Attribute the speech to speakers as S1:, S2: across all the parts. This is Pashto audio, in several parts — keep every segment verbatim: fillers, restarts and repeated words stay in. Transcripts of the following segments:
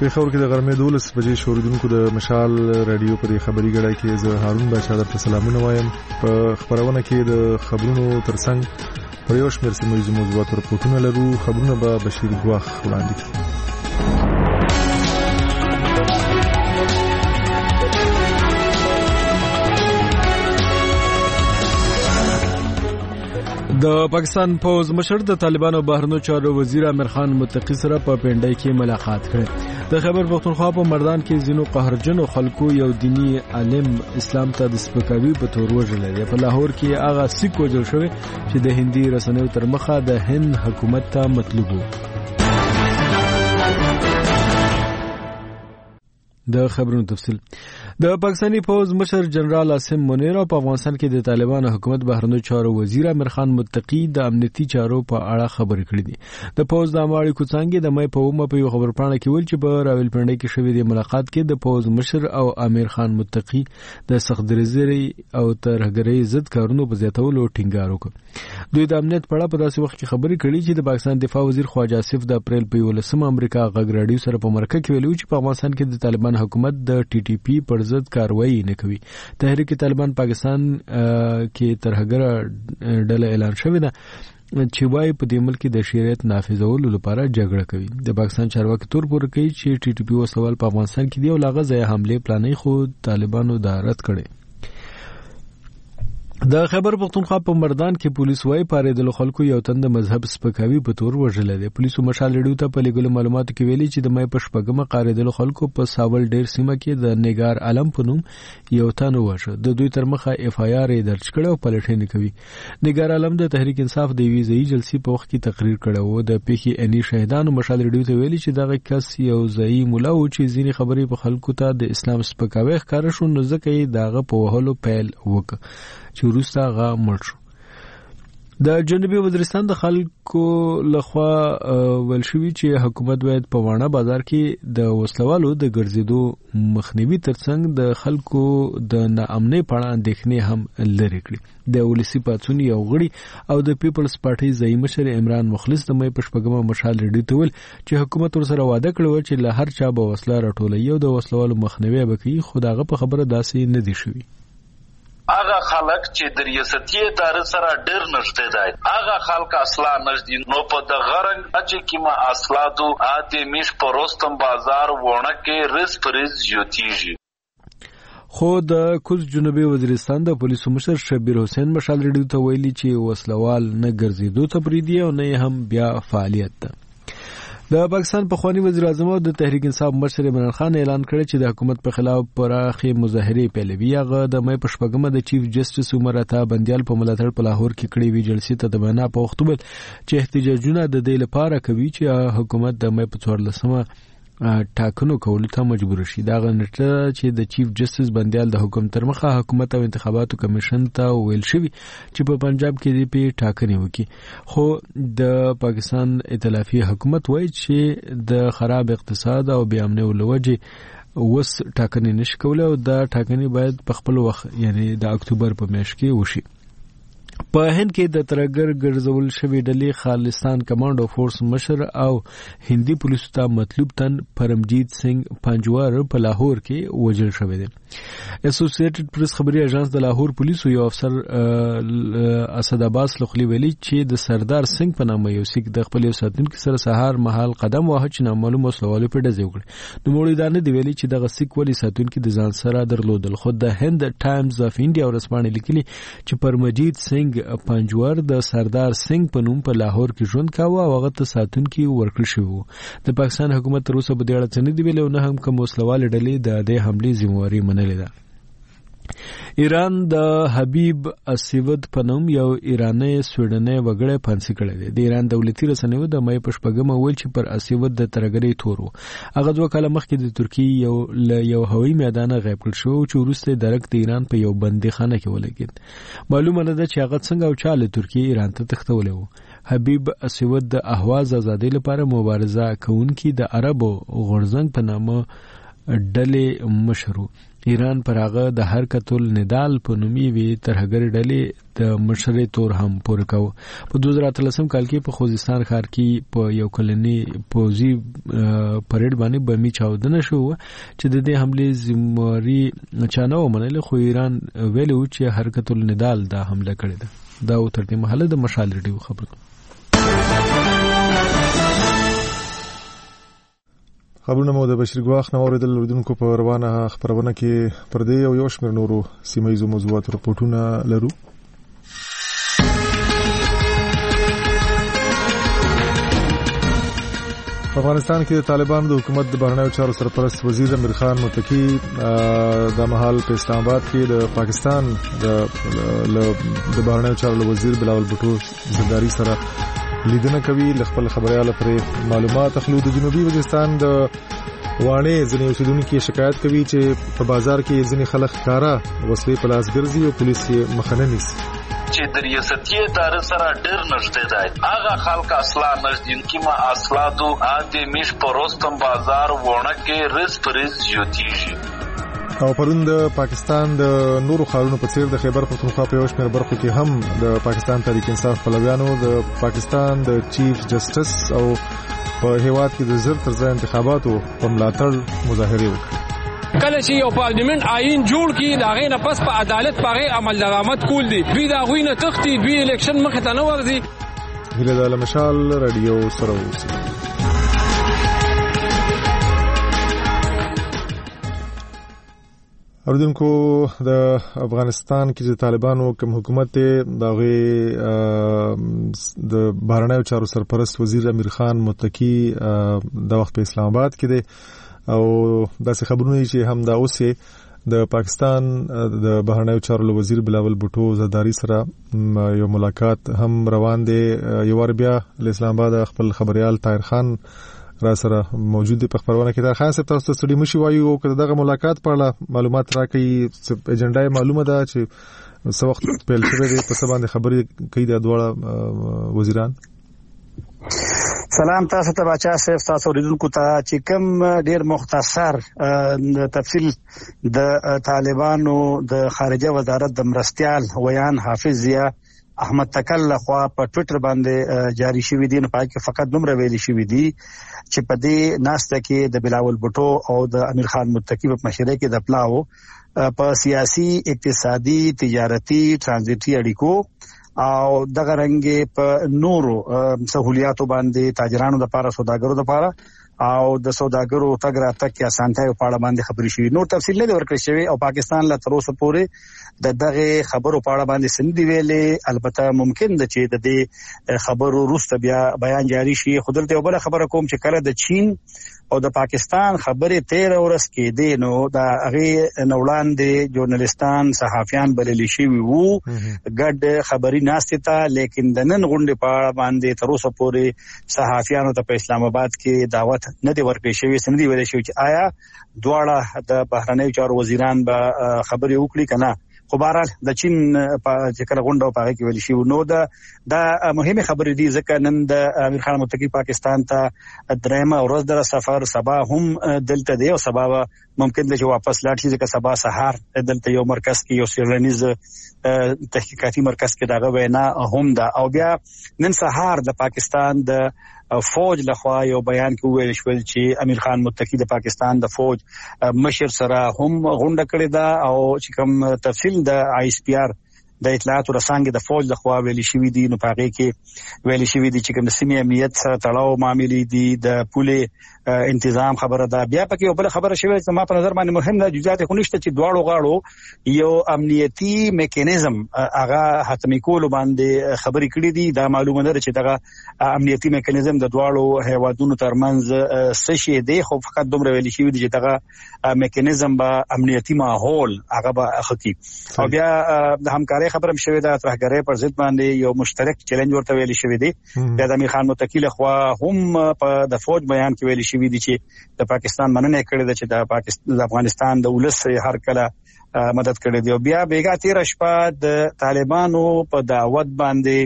S1: پیښور کې د غرمې دولس بجې شوریدونکو د مشال رادیو په خبري غړای کې زه هارون بادشاہ درته سلامونه وایم. په خبرونه کې د خبرونو ترڅنګ پر یو شمېر سیمه ییزو موضوعاتو رپورټونه لرو. خبرونه به بشیر ګواخ وړاندې کړي. د پاکستان پوز مشر د طالبانو بهرنیو چارو وزیر امیر خان متقی سره په پنډای کې ملاقات کړ. د خیبر پختونخوا په مردان کې ځینو قهرجنو خلکو یو دینی عالم اسلام ته د سپکاوي په تور وژل. په لاهور کې هغه سیک وژل شوی چې د هندي رسنیو تر مخه د هند حکومت ته مطلوب و. د خبرونو تفصیل. د پاکستاني پوز مشر جنرال عاصم منیر او په افغانستان کې د طالبانو حکومت بهرنیو چارو وزیر امیر خان متقی د امنیتي چارو په اړه خبرې کړې دي. د پوز د اماړي کوڅنګ د مې په ومه په یو خبر پاڼه کې ویل چې په راولپنډي کې شوې د ملاقات کې د پوز مشر او امیر خان متقی د سخت درزري او ترهګرۍ ضد کارونو په زیاتولو ټینګار وکړ. دوی د امنیت په اړه په داسې وخت کې خبرې کړې چې د پاکستان دفاع وزیر خواجه آصف د اپریل په یولسمه امریکا غږ راډیو سره په مرکه کې ویلي چې په افغانستان کې د طالبان حکومت د ټي ټي پی پر ضد کاروایی نه کوي. تحریک طالبان پاکستان کې ترهګر ډله اعلان شوې ده چې وايي په دې ملک د شریعت نافذولو لپاره جګړه کوي. د پاکستان چارواکي تور پور کوي چې ټي ټي پی وسوال په افغانستان کې دی او لاغه ځای حمله پلانې خو طالبانو دا رد کړي. د خیبر پختونخوا په مردان کې پولیس وايي پاریدل خلکو یو تند مذهب سپکاوي په تور وژل دي. پولیسو مشال ریډیو ته په لګول معلوماتو کې ویلي چې د مې په شپږمه قاریدل خلکو په ساول ډیر سیمه کې د نګار عالم په نوم یو تن وژه. د دوی تر مخه اف آی آر درج کړو او پلټنې کوي. نګار عالم د تحریک انصاف د ویزې جلسې په وخت کې تقریر کړو. د پیښې اني شهیدانو مشال ریډیو ته ویلي چې دغه کس یو ځای مولا و چې ځینې خبرې په خلکو ته د اسلام سپکاوي ښکار شو نو ځکه یې داغه په وهلو پیل وکړ چې وروسته هغه مړ شو. د جنوبي وزیرستان د خلکو لخوا ویل شوی چې حکومت باید په وانه بازار کې د وسلوالو د ګرځېدو مخنیوي ترڅنګ د خلکو د ناامنۍ په اړه اندېښنې هم لرې کړي. د ولسی پاڅون یو غړي او د پیپلز پارټي ځای مشر عمران مخلص د مې په شپږمه مشال ریډیو ته ویل چې حکومت ورسره وعده کړو چې له هر چا به وسله راټولوي او د وسلوالو مخنیوي وکړي، خو داغه په خبره داسې نه دي شوی.
S2: هغه خلک چې د ریاستي ادارې سره ډېر نږدې دی هغه خلک اصلا نږدې نو په دغه رنګ چې کیما اصلاتو اته میش په رستم بازار وونه کې رس پرز جوتیږي.
S1: خو د کوز جنوبي وزیرستان د پولیسو مشر شبیر حسین مشال ریډیو ته ویلي چې وسلوال نه ګرځېدو ته پریدي او نه هم بیا فعالیت ده. د پاکستان پخوانی وزیر اعظم او د تحریک انصاف مشر عمران خان اعلان کړی چې د حکومت په خلاف پراخې مظاهرې پیلوي. هغه د مې په شپږمه د چیف جسټس عمر عطا بندیال په ملاتړ په لاهور کې کړې وی جلسې ته د بنا په وخت ویل چې احتجاجونه د دې لپاره کوي چې حکومت د مې په څوارلسمه ټاکنو کولو ته مجبور شي. دا غنټه چې د چیف جسټس بندیال د حکومت تر مخه حکومت او انتخاباتو کمیشن ته ویل شوی چې په پنجاب کې دی په ټاکنې وکړي، خو د پاکستان ائتلافي حکومت وایي چې د خراب اقتصاد او بې امنۍ لوجه وس ټاکنې نشي کولای او دا ټاکنې باید په خپل وخت یعنی د اکتوبر په میاشت کې وشي. په هند کې د ترګر ګرځول شوی ډلې خالستان کمانډو فورس مشر او هندي پولیسو ته مطلوب تن پرمجیت سنگ پنجوار په لاهور کې وژل شوی دی. اسوسییټډ پریس خبري اژانس د لاهور پولیسو یو افسر اسد عباس لخلی ویلي چې د سردار سنگ په نامه یو سیک د خپل یو ساتونکو سره سهار مهال قدم واه چې نامعلوم وسلوالو په ډزې وکړي. نو موږ دا نه دی ویلي چې دغه سیک ولی ساتونکو د ځان سره درلودل. خو د هند ټایمز اف انډیا ورسپانې لیکلي چې پرمجیت سنگ پنجوار د سردار سنگ په نوم په لاهور کې ژوند کاوه او هغه ته ساتونکي ورکړل شوی. د پاکستان حکومت تر اوسه په دې اړه څه نه دی ویلي او نه هم کوم وسلوال ډلې د دې حملې ذمہواري منلې ده. ایران د حبیب اسود په نوم یو ایرانی سویډنی وګړی پانسي کړی دی. د ایران دولتي رسنیو د مې په شپږمه ویل چې پر اسود د ترګرۍ تور و. هغه دوه کاله مخکې د ترکیې یو یو هوایي میدان غیب کړل شو چې وروسته درک د ایران په یو بندیخانه کې ولګید. معلومه نه ده چې هغه څنګه او چا له ترکیې ایران ته تښتولی و. حبیب اسود د اهواز ازادۍ لپاره مبارزه کوونکي د عربو غورځنګ په نامه ډلې مشر و. ایران پر هغه د حرکت الندال په نومي وی ترهګر ډلې د مشرې تور هم پور کاو. په دوه زره اتلسم کال کې په خوزستان ښار کې په یو کلنی پوزي پریډ باندې بمي چاودنه شو چې د دې حمله ذمہواری چانه ومنله، خو ایران ویلو چې حرکت الندال دا حمله کړې ده. دا تر دې محله د مشال ریډیو خبره.
S3: خبرونه مو د بشیر ګواخ نو اوریدل اردوونکو په روانه خبرونه کې پر دې او یو شمېر نورو سیمایي موضوعات رپورټونه لرو. په افغانستان کې د طالبانو د حکومت د بهرنیو چارو سرپرست وزیر امیر خان متقی د مهال په اسلام آباد کې د پاکستان د بهرنیو چارو وزیر بلاول بوټو زرداری سره لیدنه کوي. خپل خبريال پرې معلومات اخلو. د جنوبي وزیرستان د وانه ځینې اوسیدونکو شکایت کوي چې په بازار کې ځینې خلک ښکارا وسلې په لاس ګرځي او پولیس یې مخه نه نیسي.
S2: چې د ریاستي ادارې سره ډېر نږدې دی. هغه خلک اصلا نږدې کیما اصلادو اته میش پروستم بازار ونه کې رس پرز یوتیږي.
S3: او پرون د پاکستان د نورو خارونو په څیر د خیبر پختونخوا په یو شمېر برخو کې هم د پاکستان تحریک انصاف پلویانو د پاکستان د چیف جسټس او په هیواد کې د زر تر ځای انتخاباتو په ملاتړ مظاهره وکړه.
S4: کله چې یو پارلیمنت آئین جوړ کی دا غي نه پس په عدالت پاره عمل درآمد کول دي دوی دا غوی نه تختی دوی الیکشن مخ ته نه ورځي.
S3: هله د مشال رادیو سره اوسئ. اردوونکو د افغانستان کې چې طالبانو کوم حکومت دا غي د بهرنیو چارو سرپرست وزیر امیر خان متقی د وخت په اسلام آباد کې دی او داسې خبرونه چې هم دا اوسه د پاکستان د بهرنیو چارو وزیر بلاول بوټو زرداری سره یو ملاقات هم روان دی. یو ور بیا د اسلام آباد خپل خبريال طاهر خان را سره موجود دی په خبرونه کې. طاهر خان صاحب تاسو ته ستړي مشي وایو کله دغه ملاقات په اړه معلومات راکړي. ایجنډا معلومه ده چې څو وخت پیل شوی دی په څه باندې خبرې کوي د دواړه وزیران.
S5: سلام تاسو ته بچا صاحب تاسو ورېدونکو ته چې کوم ډیر مختصر تفصیل د طالبانو د خارجه وزارت د مرستيال ویان حافظ ضیا احمد تکل لخوا په ټوئیټر باندې جاری شوی دی. نو پای کې فقط نوم ویلي شوی دی چې په دې ناسته کې د بلاول بوټو او د امیر خان متقی په مشوره کې د پلاو په سیاسي اقتصادي تجارتي ترانزیټي اړیکو او دغه رنګ په نورو سہولیاتو باندې تاجرانو د لپاره سوداګرو د لپاره او د سوداګرو تګ راتګ کې اسانتیو په اړه باندې خبرې شوې. نور تفصیل نه ورکړل شوی او پاکستان لا تر اوسه پورې د دغه خبرو په اړه باندې سندې ویلې. البته ممکن ده چې د دې خبرو وروسته بیا بیان جاری شي. خودلته یو بل خبره کوم چې کله د چین او د پاکستان خبرې تیر ورس کې دي نو دا هغه نوړان دي ژورنالستان صحافیان بللی شي وو ګډ خبري ناشته تا لیکن د نن غونډې په اړه باندې تر اوسه پورې صحافیانو ته په اسلام آباد کې دعوت نه دی ورکړی شوی. سندې ویل شوی چې آیا دواړه د بهرنیو چارو وزیران به خبرې وکړي کنه. خو بهرحال د چین په ذکر غونډه په هغه کې ویل شي نو دا د مهمه خبرې دي ځکه نن د امیر خان متقی پاکستان ته درېمه ورځ در سفر سبا هم دلته دی او سبا ممکن ده چې واپس لاړ شي ځکه سبا سهار دلته یو مرکز کې یو سیرلنیز تحقیقاتي مرکز کې دغه وینا هم ده. او بیا نن سهار د پاکستان د فوج لخوا یو بیان کې ویل شو چې امیر خان متقی د پاکستان د فوج مشر سره هم غونډه کړې ده او چې کوم تفصیل د آی اس پی آر د اطلاعات رسانګ د فوج لخوا ویل شوی دي نو پاره کې ویل شوی دي چې کوم سیمه امنیت سره تړاو معاملې دي د پوله انتظام خبره ده. بیا پکې یو بل خبره شوی چې ما په نظر باندې مهم ده جزئیات خو نشته چې دواړو غاړو یو امنیتي میکانیزم هغه حتمی کول باندې خبرې کړې دي. دا معلومه ده چې دغه امنیتي میکانیزم د دواړو هیوادونو ترمنځ څه شي دی خو فقط دومره ویل شوی دي چې دغه میکانیزم به امنیتي ماحول هغه به اختی. او بیا د همکارۍ خبرم شوی ده ترهګرۍ پر ضد باندې یو مشترک چیلنج ورته ویل شوی دی. د امیر خان متقی لخوا هم په د فوج بیان کې ویل شوی دي چې د پاکستان مننه کړې ده چې د پاکستان د افغانستان د ولس هر کله مدد کړې دی. او بیا بیګا تیر شپه د طالبانو په دعوت باندې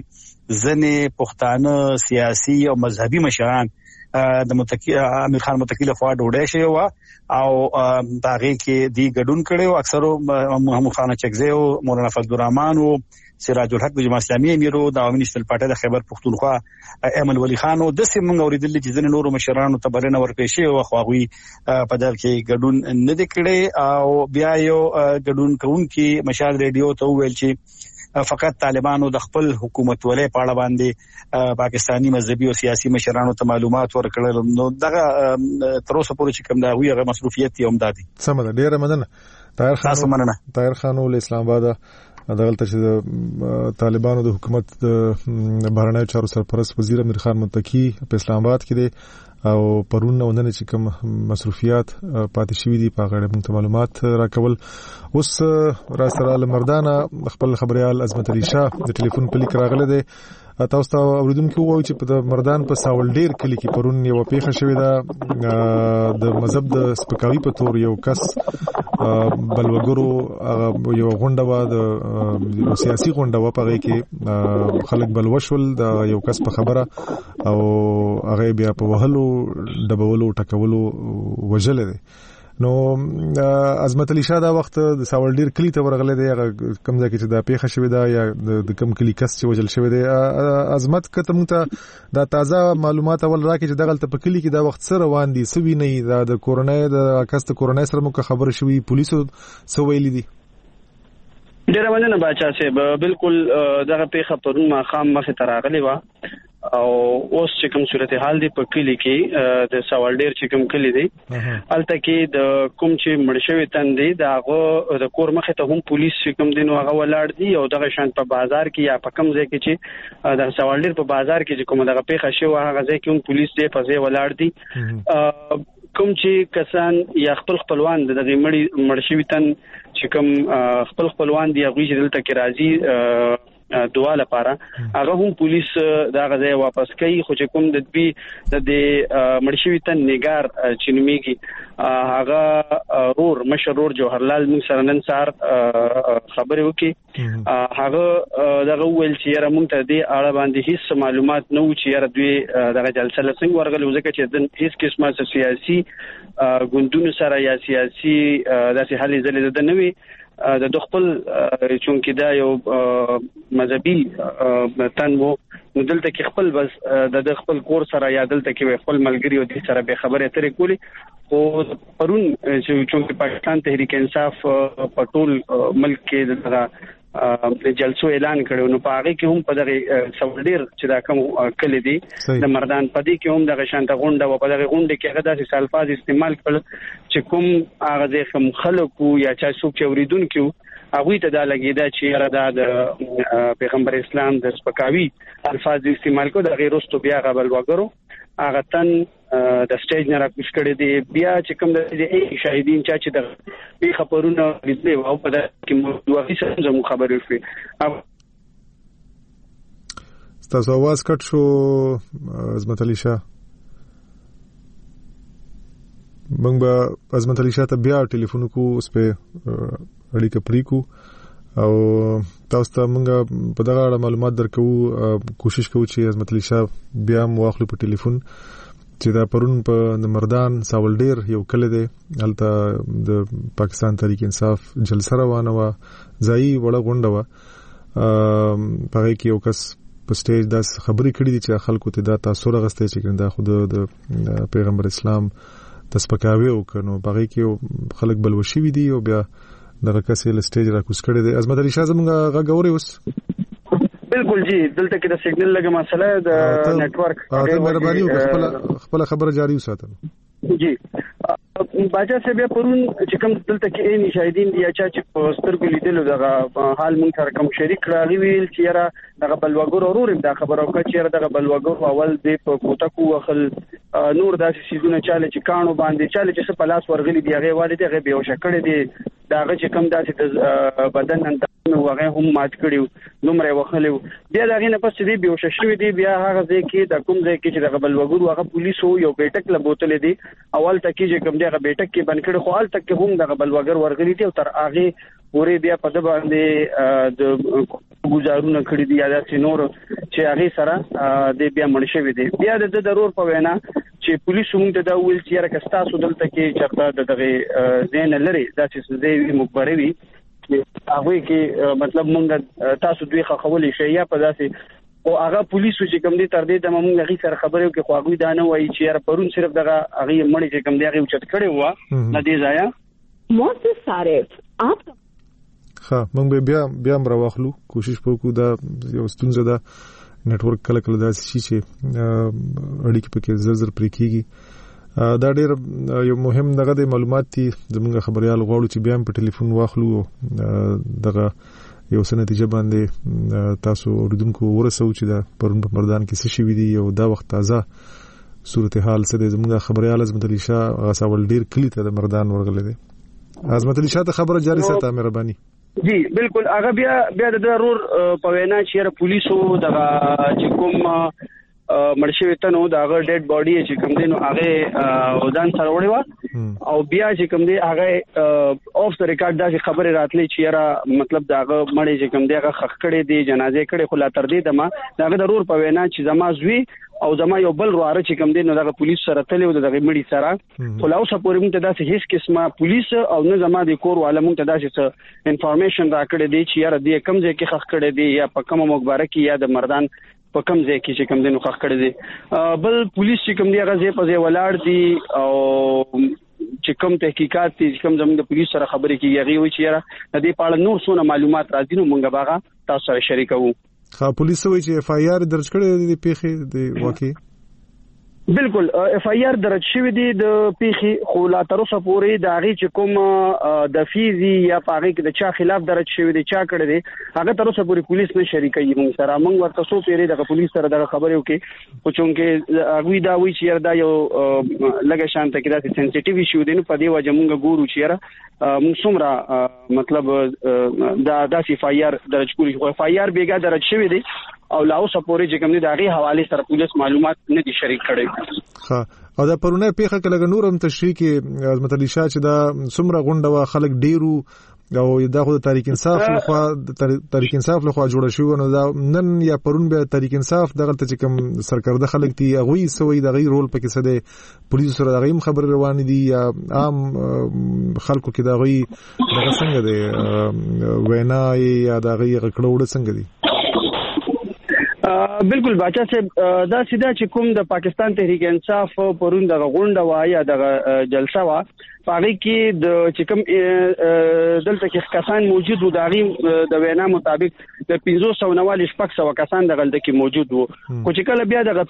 S5: ځنې پښتانه سیاسي او مذهبي مشران د متکی امیر خان متکی له خوا ډوډۍ شوی و او داغه کې دی ګډون کړو اکثرو محمد خان چکزی او مولانا فضل الرحمن او سراج الحق د جماعت اسلامي امیرو د عوامي نشل پارټي د خیبر پختونخوا ایمن ولی خان او د سیمنګ اوریدل چې ځنې نورو مشرانو ته بلنه ورپېښې او خواغوي په دغه کې ګډون نه دکړي او بیا یو ګډون کوونکی مشال ریډیو ته ویل چې فقط طالبانو د خپل حکومت ولې پاړه باندې پاکستانی مذهبي او سیاسي مشرانو ته معلومات ورکړل نو دغه تر اوسه پورې چې کوم دا وی هغه مصروفیت یې هم دادي
S3: سم ده ډیره مننه طاهر خان طاهر خان ول اسلام آباد دغلته چې طالبانو د حکومت د بهرنیو چارو سرپرست وزیر امیر خان متکی په اسلام آباد کې دی او پرون نو نن چې کوم مصروفیات پاتې شوې دي په غاړه موږ معلومات راکول اوس را سره لمردانه خپل خبريال عظمت علي شاه د ټلیفون په لیک راغله دی تاسو ته اوریدونکو وایي چې په مردان په ساول ډیر کلی کې پرون یو پیښه شوې ده د مذهب د سپکاوي په تور یو کس بلوګرو یو غونډه و د سیاسي غونډه و په کې خلک بلوشول د یو کس په خبره او هغه بیا په وهلو دبولو ټکولو وجل دي نو عظمت علي شاه دا وخت د ساول ډیر کلی ته ورغله دی کوم ځکه چې دا پیښه شوې ده یا د کوم کلی کس چې وجل شوی دی عظمت کته موږ ته دا تازه معلومات اول راکې چې دغه په کلی کې دا وخت سره روان دي سوي نه دا د کورونا د کس د کورونا سره مو خبر شوی پولیسو سو ویلي دي
S6: ډیره مننه باچا صاحب بالکل دغه پیښه پرون ما خام مخه تراغلی و او اوس چې کوم صورتحال دی په کلی کې د سوال ډیر چې کوم کلی دی الته کې د کوم چې مړشوي تندې دغه د کور مخه ته هم پولیس چې کوم دین هغه ولاړ دي او دغه شان په بازار کې یا په کوم ځای کې چې د سوال ډیر په بازار کې چې کوم دغه پیښه شوی هغه ځای کې هم پولیس دی په ځای ولاړ دي کوم چې کسان یا خپل خپلوان د دغه مړی مړشوي تن چې کوم خپل خپلوان دی هغه چې دلته کې راځي دوا لپاره هغه هم پولیس دا غځي واپس کوي خو چې کوم د دې د مرشوي تن نگار چنمیږي هغه رور مشرور جوهرلال موږ سره نن سار خبرې وکي هغه دغه ویل چې را موږ ته دې اړه باندې هیڅ معلومات نه و چې را دوی دغه جلسه لسنګ ورغلو ځکه چې د هیڅ قسمه سیاسي ګوندونو سره یا سیاسي داسې حالې زلې ده نه وي د خپل چونکی دا یو مذهبي تن وو نو دلته کې خپل بس د خپل کور سره یا دلته کې خپل ملګری او د سره به خبرې اترې کولی او پرون چې چونکی پاکستان تحریک انصاف په ټول ملک کې دغه د جلسو اعلان کړو نو په هغه کې هم په دغه سولډیر چې دا کوم کلی دی د مردان پدې کې هم دغه شانته غونډه و په دغه غونډه کې هغه داسې الفاظ استعمال کړل چې کوم هغه د کوم خلکو یا چا څوک چې اوریدونکو هغه ته دا لګیدا چې را د پیغمبر اسلام د سپکاوي الفاظ استعمال کو د غیرستو بیا غبل وګرو هغه تن د سټیج نه راکوش کړي دی بیا چې کوم د شاهدین چا چې د خبرونه لیدل او په دغه کې موضوعي څه زمو خبرې شوې
S3: تاسو आवाज کټ شو عظمت علي شاه موږ به عظمت علي شاه ته بیا ټلیفون کو اوس په اړیکه پرې کو او تاسو ته موږ په دغه اړه معلومات درکو کوشش کوو چې عظمت علي شاه بیا مو واخلو په ټلیفون چې دا پرون په مردان ساول ډیر یو کله دی هلته د پاکستان تحریک انصاف جلسه روانه و ځای وړه غونډه و په کې یو کس په سټیج داس خبرې کړې دي چې خلکو ته دا تاسو راغسته چې دا خود د پیغمبر اسلام تسپکاوي او کنو په کې خلک بلوشي وي دي او بیا دغه کسې له سټیج راکوس کړی دی عظمت علي شاه زموږ غوړې اوس
S6: بالکل جی دلته کې د سیګنل لګه مسله د نت ورک
S3: هغه مهرباني وکړه خپل خبره جاری وساتئ
S6: جی باجا سے بیا پرون چې کوم دلته کې نه شاهدین یا چا چې پوسټر کې لیدل دغه حال مونږ سره کوم شریک راغلی ویل چې را دغه بلوګور اورور دا خبره وکړه چې را دغه بلوګور اول دی په کوټکو وخل نور داسې سيزونه چاله چې کانو باندې چاله چې په لاس ورغلی دی هغه والي هغه به وشکړی دی داغه چې کوم داسې بدن نن هغه هم مات کړیو نمره وخلو بیا دغه نه پس دی به وششوي دی بیا هغه ځکه کې د کوم ځای کې چې دغه بلوګور هغه پولیسو یو بیٹک لبوتل دی اول تکي چې کوم دغه بیٹک کې بن کړي خو ال تک هم دغه بلوګر ورغلی دی او تر هغه پورې بیا په د باندې د گزارونه کړی دي یا د نور چې هغه سره د بیا منشوي دي. بیا د ضرور په وینا چې پولیسو موږ ته دا ویل چې را کستاسو دلته کې چرته دغه زین لري دا چې زې مخبري وي هغه کې مطلب موږ تاسو دوی خولې شي یا په داسې او هغه پولیسو چې کوم دي تر دې د موږ غي سره خبرو کې خواږي دا نه وایي چې یار پرون صرف دغه هغه مړی چې کوم دی هغه چت کړي و نه دی ځایا
S7: موږ صارف اپ
S3: ها موږ بیا بیا مر واخلو کوشش وکړو دا یو ستونزه ده نتورک کله کله دا شي چې اړیکې پکې زر زر پرې کیږي دا ډېر یو مهم دغه د معلومات دي زموږ خبريال غواړو چې بیا په ټلیفون واخلو دغه یو څه نتیجه باندې تاسو اوریدونکو ورسو چې دا پرون په مردان کې څه شي وی دي او دا وخت تازه صورتحال سره زموږ خبريال عظمت علي شاه غساول ډیر کلی ته د مردان ورغله دي. عظمت علي شاه ته خبره جاری ساته مهرباني.
S6: جی بالکل هغه بیا بیا د ضرور په وینا چې پولیسو دغه چې کوم مرشي وتنو دغه ډیډ باډي چې کوم دینو هغه ودان سره وړي وا او بیا چې کوم دی هغه اوف د ریکارډ دا خبره راتلې چې یاره مطلب دغه مړی چې کوم دی هغه خخ کړي دي جنازې کړي خو لا تر دې دمه دغه ضرور په وینا چې زما زوی او زما یو بل رواره چې کوم دی نو دغه پولیس سره تللی و دغه مړی سره خو لا اوسه پورې موږ ته داسې هیڅ قسمه پولیس او نه زما د کور والا موږ ته داسې انفارمیشن راکړي دي چې یاره دې کم ځای کې خخ کړي دي یا په کومه مقبره کې یا د مردان په کم ځای کې چې کم دینو خخ کړی دي بل پولیس چې کم دی هغه ځای په ځای ولاړ دي او چې کم تحقیقات دي چې کم زموږ د پولیس سره خبرې کیږي هغه وی چې یاره د دې په اړه نور څونه معلومات راځي نو موږ باغه تاسو سره شریکو.
S3: خا پولیس وی چې اف آی آر درج کړی دی پیښې د واقع
S6: بالکل اف آی آر درج شوی دی د پیښې خو لا تر اوسه پورې د هغه چې کوم د فیزي یا پاغي کې د چا خلاف درج شوی دی چا کړی دی هغه تر اوسه پورې پولیس نه شریکي موږ سره موږ ورته سو پیری د پولیس سره د خبرو کې خو چونکه هغه دا وی چې دا یو لګه شانته کې دا سنسټیو شو دی نو په دې وجه موږ ګورو چې موږ څومره مطلب دا د اف آی آر درج کولی خو اف آی آر بیګه درج شوی دی او لاو سپورې چې کوم دي دغه حواله سره پولیس معلومات نه دي شریک کړي.
S3: ها او دا پرونه پیخه کله نور هم تشریح کې عظمت علي شاه چې دا څومره غونډه وا خلک ډیرو او دا خو د تحریک انصاف لخوا تحریک انصاف لخوا جوړ شو نو دا نن یا پرون به تحریک انصاف دغه ته چې کوم سرکرده خلک دي هغه سوي دغه رول پکې څه دي پولیس سره دغه خبر روان دي یا عام خلکو کې دغه دغه څنګه دي وینا یا دغه غکړوړ څنګه دي.
S6: بالکل باچا صاحب دا سیده چې کوم د پاکستان تحریک انصاف پرون د غونډه وا یا د جلسه وا پاره کې د چې کوم دلته کې کسان موجود وو د غي د وینا مطابق د پنځه سوه نواله شپږ سوه کسان د غلطه کې موجود وو خو چې کله بیا د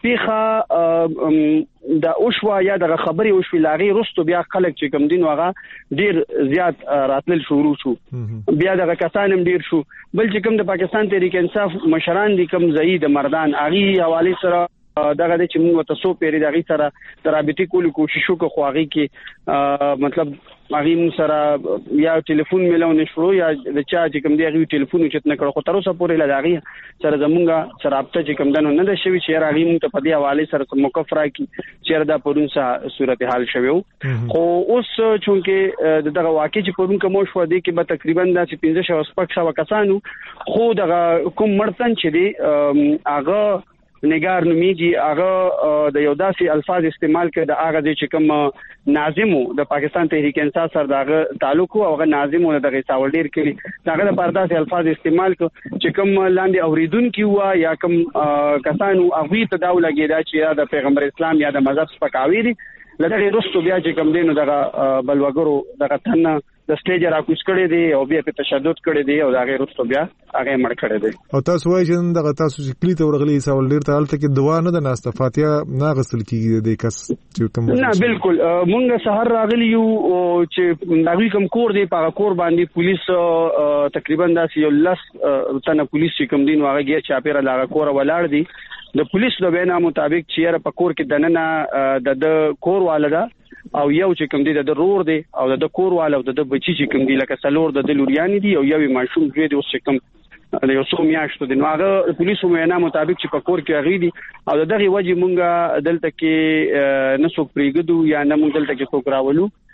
S6: پیخه د اوشوا یا د خبري اوشوي لاغي رستو بیا خلک چې کوم دین واغه ډیر زیات راتل شروع شو بیا د کسان هم ډیر شو بل چې کوم د پاکستان تحریک انصاف مشران دي کوم زید مردان اغي حواله سره دغه د چې موږ تاسو پیری دغه سره ترابطي کول کوشش وکړو خو هغه کې مطلب هغه موږ سره یا ټلیفون ملو نشو یا د چا چې کوم دی هغه ټلیفون چت نه کړو خو تر اوسه پورې لږه سره زمونږه سره رابطه چې کوم دنه نه ده شوی چې هغه موږ ته په دې حواله سره موقف راکې چې دا پرون سره صورتحال شوی خو اوس چونکه دغه واقع چې پرون کوم شو دی کې به تقریبا د پنځه سوه شپږ سوه کسانو خو دغه کوم مرتن چې دی هغه نگار نومیږي هغه د یو داسې الفاظ استعمال کړي د هغه چې کوم ناظمو د پاکستان تحریک انصاف سره دغه تعلق او هغه ناظمو دغه ساولډیر کړي دغه د پرداسې الفاظ استعمال کړي چې کوم لاندې اوریدونکو وا یا کوم کسانو هغه ته دا ولګیدا چې د پیغمبر اسلام یا د مذهب سپکاوی دي لکه رستو بیا چې کوم دینو دغه بلوګرو دغه تنه د سټیج راکوس کړي دي او بیا په تشدد کړي دي او دغه رستو بیا هغه مړ کړي دي
S3: او تاسو وایئ چې دغه تاسو چې کلی ته ورغلي سوال ډیر ته الته کې دوا نه د ناسته فاتحه نه غسل کیږي د کس چې کوم
S6: نه بالکل مونږ سحر راغلی یو چې دغه کوم کور دی په کور باندې پولیس تقریبا داسې یو لس تنه پولیس چې کوم دین واغه غیر چاپیره لاغه کور ولاړ دي د پولیس د بیان مطابق چې په کور کې دننه د کور والده او یو چې کوم دی د رور دی او د کور والو د بچی چې کوم دی لکه سلور د لوريان دي او یو ماشوم دی اوس چې کوم د یو څو میاشتو د نوغه پولیسو وینا مطابق چې په کور کې غړي دي او دغه وجه مونږه دلته کې نسو پریګدو یا نه مونږ دلته کې څوک راولو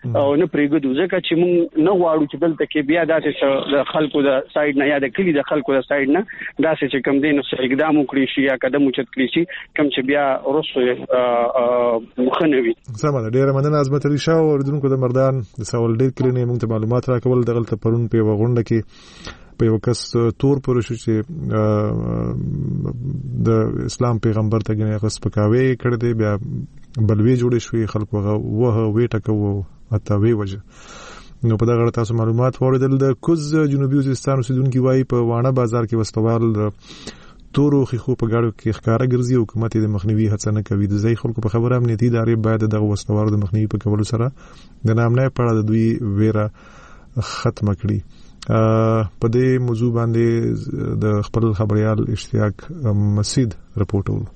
S6: او نه پریږدو ځکه چې موږ نه غواړو چې دلته کې بیا داسې د خلکو د سایډ نه یا د کلی د خلکو د سایډ نه داسې چې کم دین سره اقدام وکړي شي یا قدم اوچت کړي شي کوم چې بیا وروسته مخنوي.
S3: سمه ده. ډیره مننه عظمت علي شاه اوریدونکو د مردان د سوال ډیر کړي موږ ته معلومات راکول. دغه پرون په وغونډه کې په یو کس تور پر شو چې د اسلام پیغمبر ته غنې غس پکاوي کړ دې بیا بلوي جوړې شوې خلکو وه وې ټکو اته وی وجه. نو په دغه تاسو معلومات وړاندې د کوز جنوبي وزیرستان اوسیدونکو وايي په وانه بازار کې وسپوال تورو خيخو په غاړو کې ښکارا ګرځي حکومت د مخنیوي هڅه نه کوي. د ځای خلکو په خبره امنیتي ادارې باید دغه وسپوال د مخنیوي په کولو سره د نامنه پړه د دوی ویره ختم کړي. په دې موضوع باندې د خپل خبريال اشتیاق مسعود رپورټ ورو.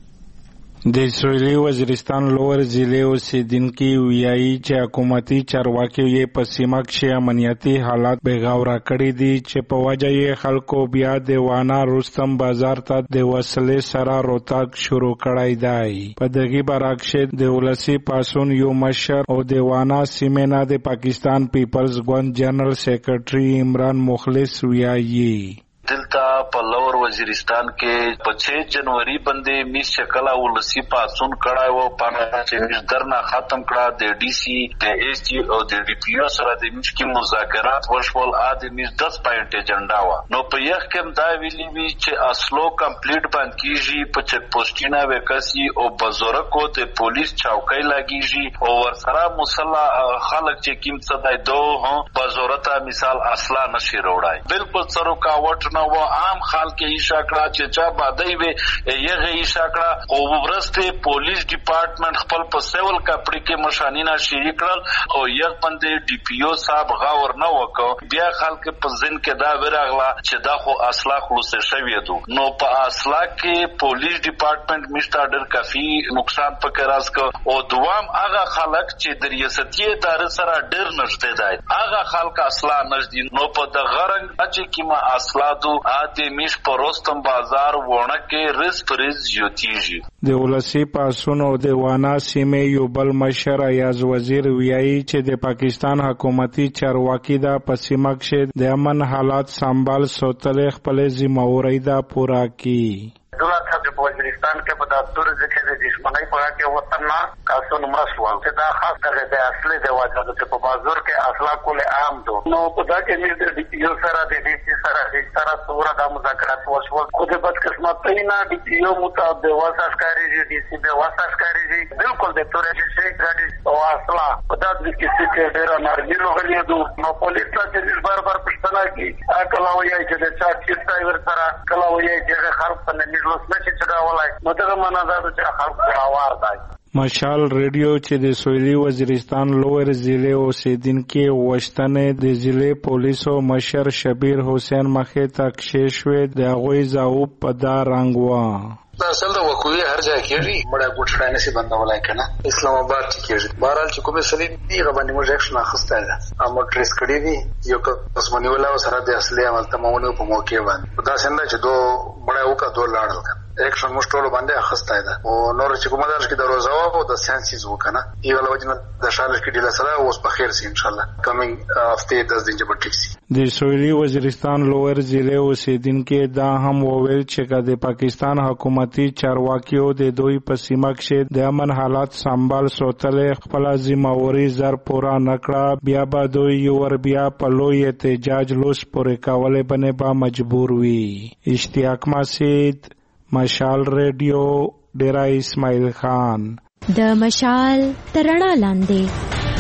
S8: د سویلي وزیرستان لوور ضلع اوسیدونکي ویایي چې حکومتي چارواکي یې په سیمه کې امنیتي حالات بېغوره کړي دي چې په وجه یې خلکو بیا د وانا رستم بازار ته د وسلې سره روتاک شروع کړی دی. په دغه برعکس د ولسی پاسون یو مشر او د وانا سیمه نه د پاکستان پیپلز ګوند جنرال سیکرټري عمران مخلص ویایي
S2: دلته په لور وزیرستان کې په چھ جنوري باندې میس شکل او لسی پاسون کړه او پانه چې درنه ختم کړه د ډي سي د ایس ټي او د ډي پی او سره د میس کې مذاکرات وشول ا د میس دس پاینټ ایجنډا و. نو په یخ کې دا ویلي وی چې اصلو کمپلیټ باندې کیږي په چک پوسټینا وکاسي او بزرګو ته پولیس چوکۍ لګیږي او ورسره مصلا خلک چې کیم صدای دوه بزرګه مثال اصلا نشي وروړای. بالکل سره کاوټ نو عام خال کې ایشا کړه چې چا باندې وي یغه ایشا کړه او ورسته پولیس ډپارټمنټ خپل په سیول کپړې کې مشانینا شریک کړل او یغ باندې ډي پی او صاحب غاور نه وکړ. بیا خلک په ځین کې دا ورغلا چې دا خو اصلا خلوص شوی دو. نو په اصلا کې پولیس ډپارټمنټ میسټر ډر کافي نقصان پکې راز کو او دوام هغه خلک چې د ریاستي ادارې سره ډیر نشته دی هغه خلک اصلا نشدي. نو په د غرنګ چې کیما اصلا آتی میش پروستم بازار وونه کې رس پرز یوتیږي.
S8: د ولسی پاسون او د وانا سیمه یو بل مشر ایاز وزیر ویایي چې د پاکستان حکومتي چارواکي دا پسیمه کې د امن حالات سنبال سوتل خپل ذمہواری دا پورا کی.
S9: دولا تھا جو وزیرستان کے بداتور ذکر دے دشمنی پڑا کے وطن نہ کاسو نمرس وان سے دا خاص کر دے اصلی دے واجہ دے په بازار کے اصلا کول عام دو نو خدا کے میر دے ڈی پی او سرا دے ڈی سی سرا دے سرا سورا دا مذاکرات وشول خود بد قسمت پینا ڈی پی او مطابق دے واساس کاری جی ڈی سی دے واساس کاری جی بالکل دے تورے جی شیخ گاڑی او اصلا خدا دے کسی کے ډیر نارجی لوغلی دو نو پولیس لا چې بار بار پښتنه کی اکلا وایي چې د چا چې ډرایور سره کلا وایي چې خراب پنه
S8: مشال ریډیو چې د سویلي وزیرستان لوور ضلع اوسیدونکي وشتنې د ضلع پولیسو مشر شبیر حسین مخې ته کښې د هغوی ځواب په دا رنګ و.
S10: دا اصل د وقوعي هر ځای کېږي مړه ګوټړای نشي بندولای کنه اسلام آباد کې کېږي. بهرحال چې کومه سلیم دی غوښنه موږ اکشن اخیسته ده امو ټریس کړی دی یو قسمونی ولا سره د اصلي عمل تمامونه په موقع باندې دا څنګه چې دو مړه وکړه دوه لاړل اکشن موږ ټول باندې اخیسته ده او نور چې کومه درش کې د روزاو او د ساينسز وکنه یو لوجنه د شالش کې ډیله سره اوس په خیر سي ان شاء الله کمینګ هفته دس دن جبر ټیک سي.
S8: د سویلي وزیرستان لوور ضلع اوسیدونکي دا هم وویل چې د پاکستان حکومتي چارواکیو د دوی په سیمه کې د امن حالات سنبال سوتل خپل ذمہواری زر پورا نکړه بیا به دوی ور بیا په لوی احتجاج لوس پورې کولې باندې با مجبور وي. اشتیاق مسعود مشال ریډیو ډیرا اسماعیل خان.
S11: د مشال ترڼا لاندې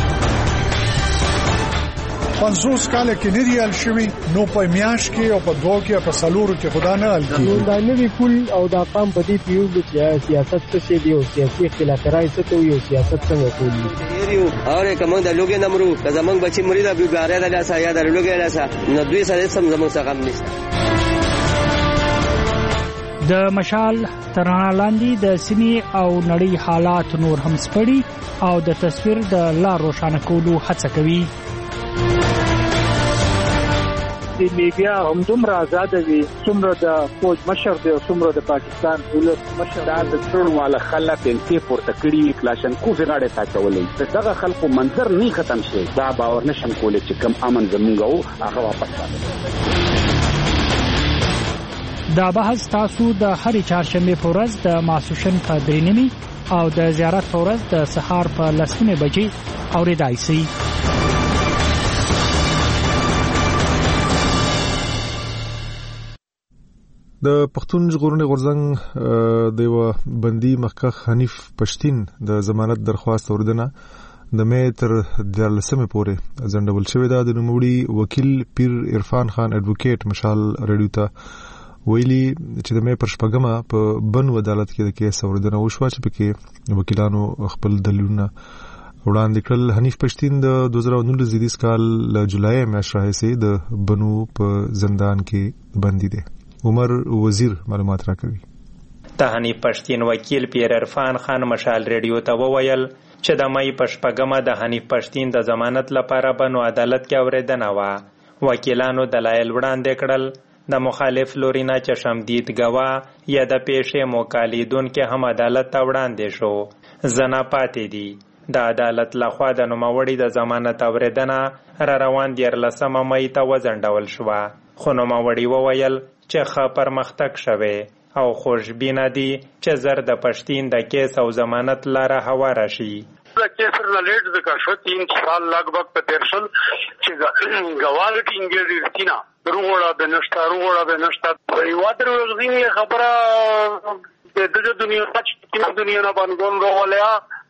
S12: پنځوس کال کې نریال شوی نو په میاش کې او په دوه کې په سالورو کې خدا نه ال
S13: کی دا نوی کول او دا قام په دې پیو چې سیاست څه دی او سیاسي اختلافات څه ته یو سیاست څنګه کولی
S14: یو اور کوم د لوګي نمرو که زمنګ بچی مریدا بیګاره د لاسه یا د لوګي لاسه نو دوی سره سم زمنګ څخه غم نشته.
S15: د مشال ترڼا لاندې د سیمې او نړۍ حالات نور هم سپړي او د تصویر د لار روښانه کولو هڅه کوي.
S13: د میډیا همدومره آزاد وي څومره د فوج مشر دی او څومره د پاکستان دولت مشر دا د ټول والا خلک انتي پورته کړي کلاشنکوف غاړه تا چولې دغه خلکو منظر نه ختم شي دا باور نشم کولای چې کوم امن زمونږ او هغه واپس راځي.
S15: دا بحث تاسو د هرې چهارشنبې په ورځ د ماسوشن په درې نیمې او د زیارت په ورځ د سهار په لسمې بجې اورېدای شئ.
S3: د پښتون ژغورنې غورځنګ د یو بندي مخکښ حنیف پښتین د ضمانت درخواست اوریدنه د مې تر دیارلسمې پورې ځنډول شوې ده. د نوموړي وکیل پیر عرفان خان اډوکیټ مشال رادیو ته ویلي چې د مې پر شپږمه په بنو عدالت کې د کیس اوریدنه وشوه چې پکې وکیلانو خپل دلیلونه وړاندې کړل. حنیف پښتین د دوه زره نولس زیدیز کال له جولای میاشتې راهیسې د بنو په زندان کې بندي دی. عمر وزیر معلومات راکوي.
S16: د حنیف پښتین وکیل پیر عرفان خان مشال رادیو ته وویل چې د مې په شپږمه د حنیف پښتین د ضمانت لپاره بنو عدالت کې اوریدنه وه. وکیلانو دلایل وړاندې کړل. د مخالف لورینا چشمدید گواه یا د پیښې موکالیدون کې هم عدالت ته وړاندې شو. زنا پاتې دي. د عدالت لخوا د نوموړي د ضمانت اوریدنه را روان دیارلسمه مې ته وځنډول شوه، خو نوموړي وویل چې ښه پرمختګ شوی او خوشبینه دي چې زر د پښتین د کیس او ضمانت لاره هواره شي.
S9: د کیس ریلیټ د کا شو تین سال لګبګ په تیرشل چې گواهی ټینګې ورتینا روغړه د نشتا روغړه د نشتا یو تر ورځې خبره د دغه دنیا چې د دنیا نه باندې روغلیا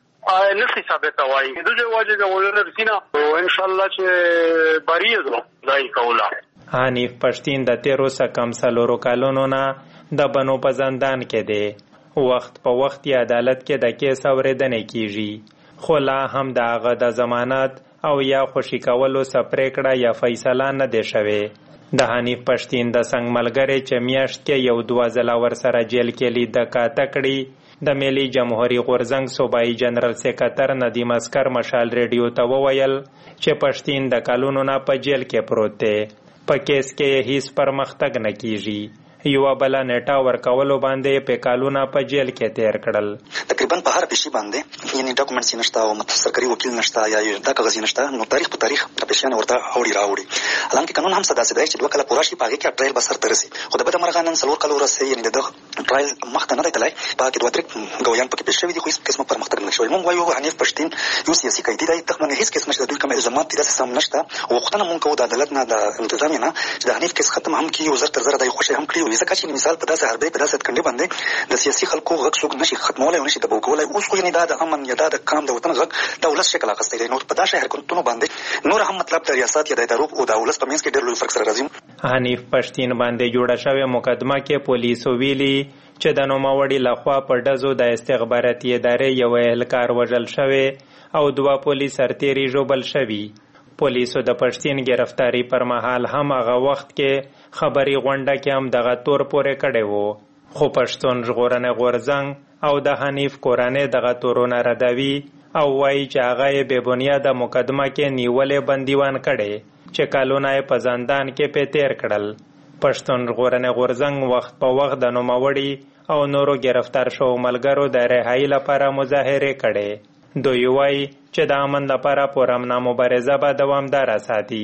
S9: ا نفسي ثابته وایي دغه واجب غوړل رسینا او ان شاء الله چې بریزو دای کولا.
S16: حنیف پښتین د تیرو سکم سلورو کالونو نه د بنو په زندان کې دی. وخت په وخت یې عدالت کې د کیس اورېدنې کیږي، خو لا هم د هغه د ضمانت او یا خوشي کولو څه پرېکړه یا فیصله نه دی شوې. د حنیف پښتین د څنګ ملګری چې میاشت کې یو دوه ځله ورسره جیل کې لید کاته کړي د ملي جمهوریت غورځنګ صوبایي جنرال سکرټر ندیم اسکر مشال رادیو ته وویل چې پښتین د کلونو نه په جیل کې پروت دی. په کیس کې هیڅ پرمختګ نه کیږي. یو بل نیټه ورکولو باندې په کالونه په جیل کې تیر کړل.
S17: تقریبا په هر پیشي باندې یعنی ډاکومنټس نشته او سرکاري وکیل نشته یا یو دا کاغذ نشته، نو تاریخ په تاریخ د پیشانه ورته اوړي راوړي. حالانکه قانون هم صدا صدا چې دوه کله پوره شي پاګه کې ټرایل به سر ترسي، خو د بده مرغانن څلور کال ورسې یعنی د ټرایل مخته نه دی تلای پاګه دوه ترک غویان پکې پیښ شوی دي، خو هیڅ قسمه پرمختګ نه شوی. مونږ وایو حنیف پښتین یو سیاسي قیدی دی، تخمن هیڅ قسمه د دوی کوم الزامات دي سم نشته. وختونه مونږ کو د عدالت نه د انتظامی نه چې د حنیف کیس ختم هم کی وزارت تر زره دای خوشي هم کړی، ځکه چې مثال په داسې حربې په داسې کنده باندې د سیاسي خلکو غږ څوک نشي ختمولای او نشي د بوکولای. اوس خو یعنی دا د امن یا د کام د وطن غږ د ولس شکل اخیستی دی، نو په داسې حرکتونو باندې نور هم مطلب د ریاست یا د ادارو او د ولس په منځ کې ډېر لوی فرق سره راځي.
S16: حنیف پښتین باندې جوړه شوې مقدمه کې پولیسو ویلي چې د نوموړي لخوا په ډزو د استخباراتي ادارې یو اهلکار وژل شوی او دوه پولیس سرتیري ژوبل شوي. پولیسو د پښتین گرفتاری پر مهال هم هغه وخت کې خبري غونډه کې هم دغه تور پورې کړی وو، خو پښتون ژغورنې غورځنګ او د حنیف کورنۍ دغه تورونه ردوي او وایي چې هغه یې بې بنیاده مقدمه کې نیولې بندیوان کړی چې کلونه یې په زندان کې پې تیر کړل. پښتون ژغورنې غورځنګ وخت په وخت د نوموړي او نورو گرفتار شوو ملګرو د رهایي لپاره مظاهرې کړې. دوی وایي چې د امن لپاره پرامنه مبارزه به دوامداره ساتي.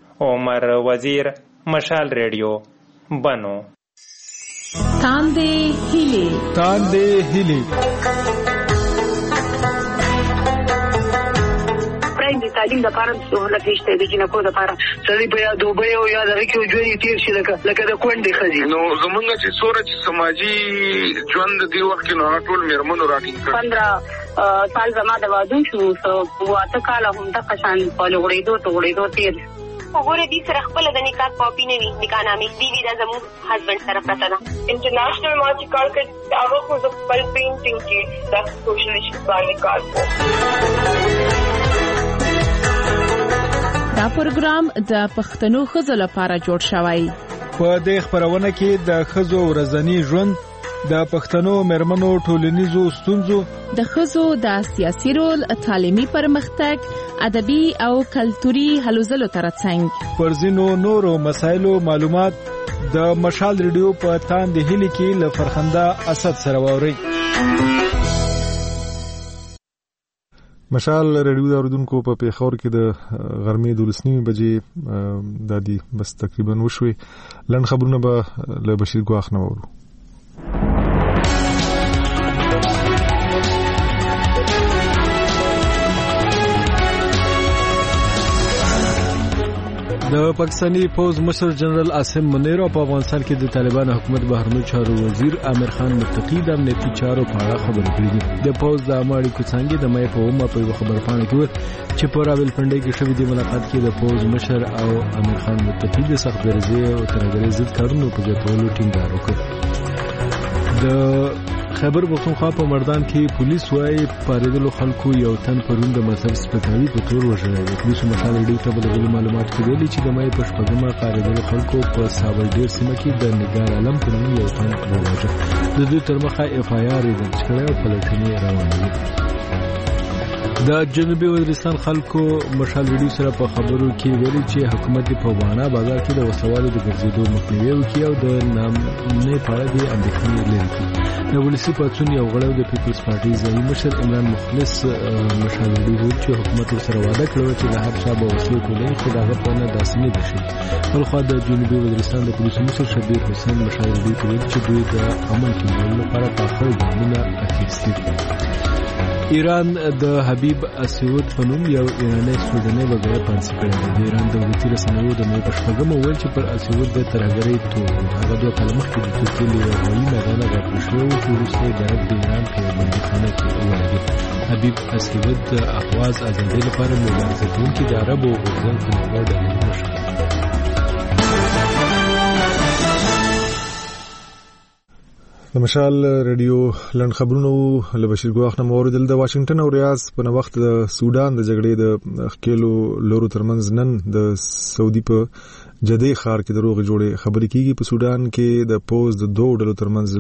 S16: عمر وزیر، مشال رادیو، بنو.
S11: تاندې هیلې
S1: تاندې هیلې
S18: د تعلیم د لپاره سہولت نشته د جنکو د لپاره سړي په یاد دوبه او یاد راکې ژوند تیر شي لکه لکه د کونډې ښځې.
S19: نو زمونږ چې څوره چې سماجي ژوند دی وخت کې نو ټول میرمنو راټینګ کړ.
S18: پندرہ سال زما د واده شو، واته کاله هم دغه شان په لوړېدو ته غوړېدو تیر.
S20: وګوره دې سره خپل د نکاح کاپي نه وي، نکاح نامې دی وی دا زموږ هسبند سره پته ده. انټرنیشنل ما چې کار کړ هغه خو د خپل پینټینګ کې د سوشل ایشوز باندې کار کوي.
S21: دا پروګرام د پښتنو ښځو لپاره جوړ شوی.
S1: په دې خبرونه کې د ښځو ورځنی ژوند، د پښتنو مېرمنو ټولنیزو ستونزو،
S21: د ښځو د سیاسي رول، تعلیمي پرمختګ، ادبي او کلتوري هلو ځلو ترڅنګ
S1: پر ځینو نورو مسایلو معلومات د مشال ریډیو په تاندې هلي کې له فرخنده اسد سره واوري.
S3: مشال ریډیو د اوریدونکو په پیښور کې د غرمې دولس نیمې بجې د دې بس تقریبا وشوي. لن خبرونه به له بشیر ګواخ نه وورو.
S1: د پاکستاني پوز مشر جنرال عاصم منیر او په افغانستان کې د طالبان حکومت بهرنی چارو وزیر عامر خان متقی د امنیتي چارو په اړه خبرې کړې دي. د پوز د اماړي کوڅنګي د مې په ومه په خبر پاڼه کې چې په راولپنډي کې شوې د ملاقات کې د پوز مشر او عامر خان متقی د سخت درزي او ترګري ضد کارونو په ځپولو ټینګار وکړ. د خیبر پختونخوا په مردان کې پولیس وايي پاریدلو خلکو یو تن پرون د مذهب سپکاوي په تور وژل. د پولیسو مشال ډیو ته بلغلي معلومات کوي چې د مې په شپږمه پاریدلو خلکو په ساول ډیر سیمه کې د نګار علم په نوم یو تن وژل. د دوی تر مخه اف آی آر درج کړی او پلټنې روانې دي. د جنوبي وزیرستان خلکو مشال ډیو سره په خبرو کې ویلي چې حکومت په وانا بازار کې د وسوالو د ګرځېدو مخنیوي وکړي او د نام نه پاره دي اندېښنې لري. د ولسی پاتون یو غړو د پیپلز پارټي ځای مشر عمران مخلص مشال ډیو چې حکومت سره وعده کړو چې له هر چا به وسلې ټولې خو دا په نه داسې نه دي. بل خو د جنوبي وزیرستان د پولیسو مشر شبیر حسین مشال ډیو کوي چې دوی د امن ټینګولو لپاره پاخه ګامونه اخیستي. ایران د حبیب اسود په نوم یو ایرانی سوداني وګړی پانسي کړی دی. د ایران دولتي رسنیو د مې په شپږمه ویل چې پر اسود د ترهګرۍ تور هغه دوه کاله مخکې د ترکیې له هوایي میدانه راپور شوی و چې وروسته یې درک د ایران په بندیخانه کې ولګېد. حبیب اسود د اهواز ازادۍ لپاره مبارزه کوونکي د عربو غورځنګ په نامه ډلې مشر.
S3: د مشال ریډیو لند خبرونو له بشیر ګواخ نه موردل د واشنگټن او ریاض په وخت د سودان د جګړې د خکېلو لورو ترمنځ نن د سعودي په جدي ښار کې د روغ جوړې خبرې کیږي. په سودان کې د پوز د دوه ډلو ترمنځ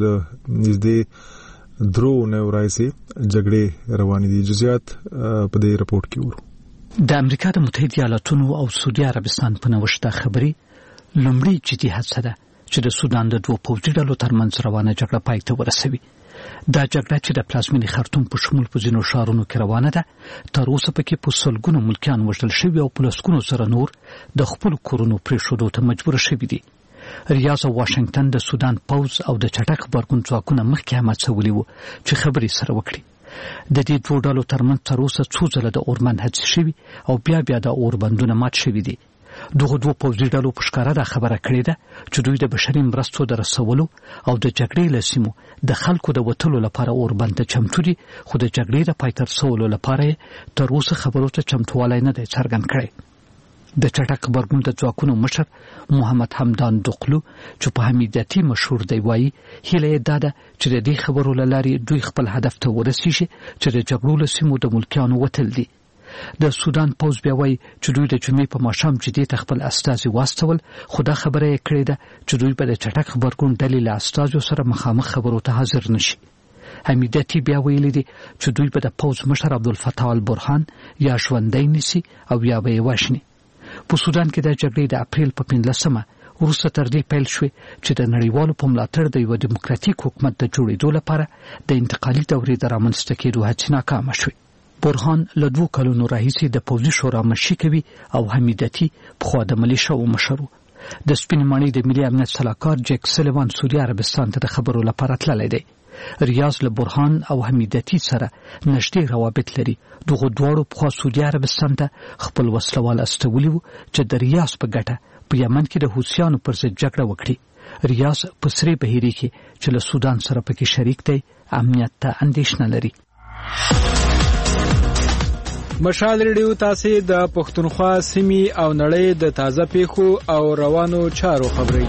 S3: نږدې درو نو راځي جګړې روانې دي. جزئیات په دې رپورت کې ورو.
S4: د امریکا د متحده ایالاتونو او سعودي عربستان په نوښت خبرې لومړی جدي هڅه ده چې د سودان د دوه پوځي ډلو ترمنځ روانه جګړه پای ته ورسوي. دا جګړه چې د پلازمینې خرطوم په شمول په ځینو ښارونو کې روانه ده تر اوسه پکې په سلګونو ملکیان وژل شوي او په لسګونو سره نور د خپلو کورونو پرېښودو ته مجبور شوي دي. ریاض او واشنگټن د سودان پوځ او د چټک غبرګون ځواکونه مخکې هم هڅولي وو چې خبرې سره وکړي. د دې دوه ډلو ترمنځ تر اوسه څو ځله د اوربند هڅې شوي او بیا بیا د اوربندونه مات شوي دي. دغه دوه پوځي ډلو په ښکاره دا خبره کړې ده چې دوی د بشري مرستو د رسولو او د جګړې له سیمو د خلکو د وتلو لپاره اوربند ته چمتو دي، خو د جګړې د پای ته رسولو لپاره تر اوسه خبرو ته چمتووالی نه دی څرګند کړی. د چټک غبرګون د ځواکونو مشر محمد حمدان دقلو چې په حمیدیتي مشهور دی وایي هیله یې دا ده چې د دې خبرو له لارې دوی خپل هدف ته ورسیږي چې د جګړو له سیمو د ملکیانو وتل دي. د سودان پوځ بیا وایي چې دوی د جمعې په ماښام جدي ته خپل استازي واستول، خو دا خبره یې کړې ده چې دوی به د چټک غبرګون ډلې له استازو سره مخامخ خبرو ته حاضر نشي. حمیدیتي بیا ویلي دي چې دوی به د پوځ مشر عبدالفتاح البرهان یا ژوندی نیسي او یا به یې وژني. په سودان کې د جګړې د اپریل په پنځلسمه وروسته تر دې پیل شوې چې د نړیوالو په ملاتړ د یو دیموکراتیک حکومت د جوړېدو لپاره د انتقالي دورې د رامنځته کېدو هڅې ناکامه شوې. برهان له دوه کلونو راهیسې د پوځي شورا مشري کوي او حمیدیتي پخوا د ملیشو مشر و. د سپین ماڼۍ د ملي امنیت سلاکار جیک سلیوان سعودي عربستان ته د خبرو لپاره تللی دی. ریاض له برهان او حمیدیتي سره نږدې روابط لري. دغه دواړو پخوا سعودي عربستان ته خپل وسلوال استولي وو چې د ریاض په ګټه په یمن کې د حوثیانو پر ضد جګړه وکړي. ریاض په سرې بهیرې کې چې له سودان سره پکې شریک دی امنیت ته اندېښنه لري.
S1: مشال ریډیو تاسو د پښتونخوا سیمې او نړۍ د تازه پیښو او روانو چارو خبري.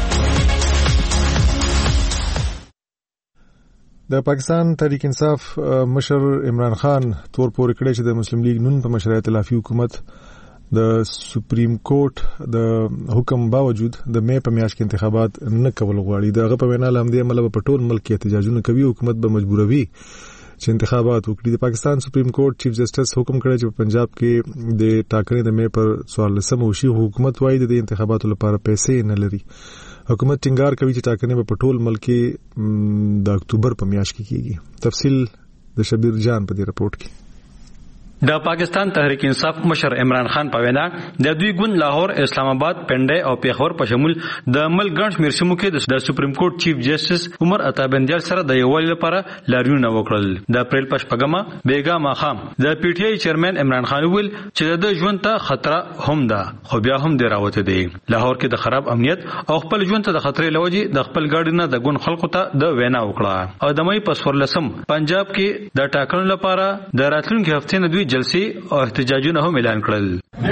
S3: د پاکستان تحریک انصاف مشر عمران خان تور پورې کړی چې د مسلم لیگ نون په مشرعیت ائتلافي حکومت د سپریم کورټ د حکم باوجود د مې په میاشت کې انتخابات نه کول غواړي. دغه په وینا لامدې عمل په ټول ملک کې احتجاجونه کوي، حکومت به مجبوروي چې انتخابات وکړي. د پاکستان سپریم کورټ چیف جسټس حکم کړی چې په پنجاب کې د ټاکنې د مې پر څوارلسمه وشي. حکومت وايي د انتخاباتو لپاره پیسې نه لري. حکومت ټینګار کوي چې ټاکنې په ټول ملک کې د اکتوبر په میاشت کې کیږي. تفصیل د شبیر جان په دې رپورت کې.
S5: د پاکستان تحریک انصاف مشر عمران خان په وینا د دوی ګوند لاهور، اسلام آباد، پنډای او پیښور په شمول د ملک ګڼ شمېر سیمو کې د سپریم کورټ چیف جسټس عمر عطا بندیال سره د یووالي لپاره لاریونونه وکړل. د اپریل په شپږمه بیګا ماښام د پی ټی آی چیرمن عمران خان ویل چې د ژوند ته خطر هم ده، خو بیا هم دی راوته دی. لاهور کې د خراب امنیت او خپل ژوند ته د خطرې لوجې د خپل ګاډي نه د ګوند خلکو ته د وینا وکړه. او د مې په څوارلسم پنجاب کې د ټاکنو لپاره د راتلونکي هفتې نه دوی جلسې او احتجاجونه هم اعلان کړل.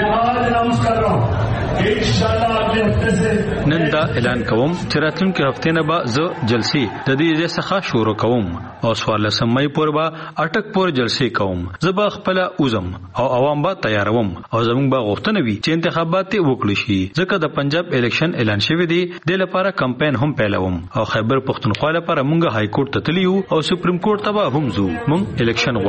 S5: نن دا اعلان کوم چې راتلونکي هفتې نه به زه جلسې د دې ځای څخه شروع کوم او څوارلسم مې پورې به اټک پورې جلسې کوم. زه به خپله وزم او عوام به تیاروم او زموږ به غوښتنه وي چې انتخابات وکړي شي، ځکه د پنجاب الیکشن اعلان شوی دی. د لپاره کمپاین هم پیلوم او خیبر پښتونخوا لپاره مونږ های کورټ ته تللی یو او سپریم کورټ ته به هم ځو. مونږ الیکشن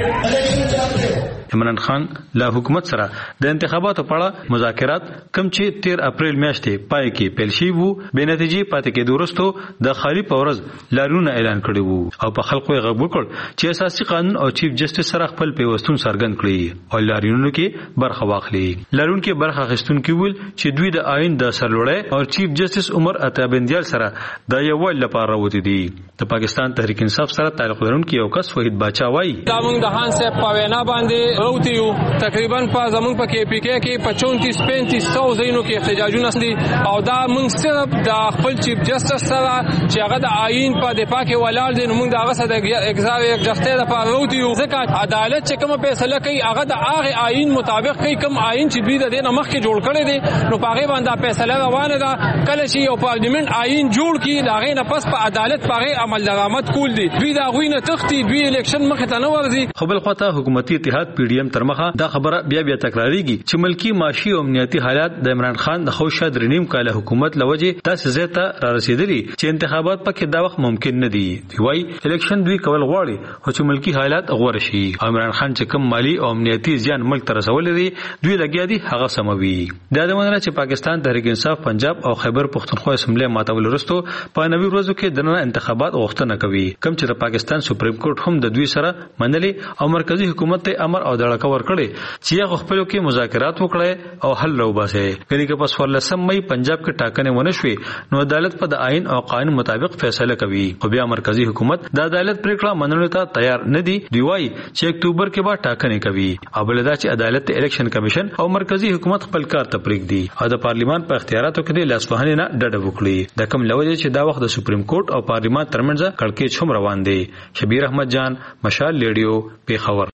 S5: غواړو. عمران خان له حکومت سره د انتخاباتو په اړه مذاکرات کوم چې تیر اپریل میاشتې پای کې پیل شوي وو بې نتیجې پاتې کېدو وروسته د خالي په ورځ لاریونونه اعلان کړي وو او په خلکو یې غږ وکړ چې اساسي قانون او چیف جسټس سره خپل پیوستون څرګند کړي او لاریونونو کې برخه واخلي. لاریونکو برخه اخیستونکي ویل چې دوی د آئین د سرلوړۍ او چیف جسټس عمر عطا بندیال سره د یووالي لپاره راوتي دي. د پاکستان تحریک انصاف سره تعلق لرونکي یو کس وحید باچا وایي
S22: دا موږ د خان صاحب په وینا باندې راوتی یو تقریبا په زمونږ په کې پی کې کې په چونتیس پینتیس سو ځایونو کې احتجاجونه دي او دا موږ صرف د خپل چیف جسټس سره چې هغه د آئین په دفاع کې ولاړ دي نو موږ د هغه سره د اگزار یکجهتۍ لپاره راوتی یو ځکه عدالت چې کومه فیصله کوي هغه د هغه آئین مطابق کوي. کوم آئین چې دوی د دې نه مخکې جوړ کړی دی نو په هغې باندې فیصله روانه ده. کله چې یو پارلیمنت آئین جوړ کړي د هغې نه پس په عدالت په هغې عمل درآمد کول دي. دوی د هغوی نه تښتي، دوی الیکشن مخې ته نه ورځي.
S5: خو بل خواته حکومتي اتحاد پی ډي ایم تر مخه دا خبره بیا بیا تکراریږي چې ملکی معاشي او امنیتي حالات د عمران خان د خو شاد رنیم کاله حکومت لوجه تاسو زیاته را رسیدلی چې انتخابات پکې دا وخت ممکن نه دي. وی الیکشن دوی کول غواړي خو چې ملکی حالات غوړ شي. عمران خان چې کوم مالی او امنیتي زیان ملک ته رسول دي دوی لګیا دي هغه سموي. دا د منره چې پاکستان تحریک انصاف پنجاب او خیبر پښتونخوا اسمبلی ماتول وروسته په نوي ورځو کې د انتخابات غوښتنه کوي، کوم چې د پاکستان سپریم کورټ هم د دوی سره منلي او مرکزی حکومت ته امر او دړه کور کړي چې هغه خپل کې مذاکرات وکړي او حل راوباسي. کله کې په څوارلسم مې پنجاب کې ټاکنې ونه شوې نو عدالت په د آئین او قانون مطابق فیصله کوي او بیا مرکزی حکومت د عدالت پریکړه منلو ته تیار نه دي. دی وايي چې اکتوبر کې به ټاکنې کوي او بل دا چې عدالت الیکشن کمیشن او مرکزی حکومت خپل کار ته پریږدي او د پارلیمان په اختیاراتو کې د لاسوهنې نه ډډه وکړي. د کوم لوجه چې دا وخت د سپریم کورټ او پارلیمان ترمنځ کړکېچ هم روان دي. شبیر احمد جان، مشال ریډیو، پیښور.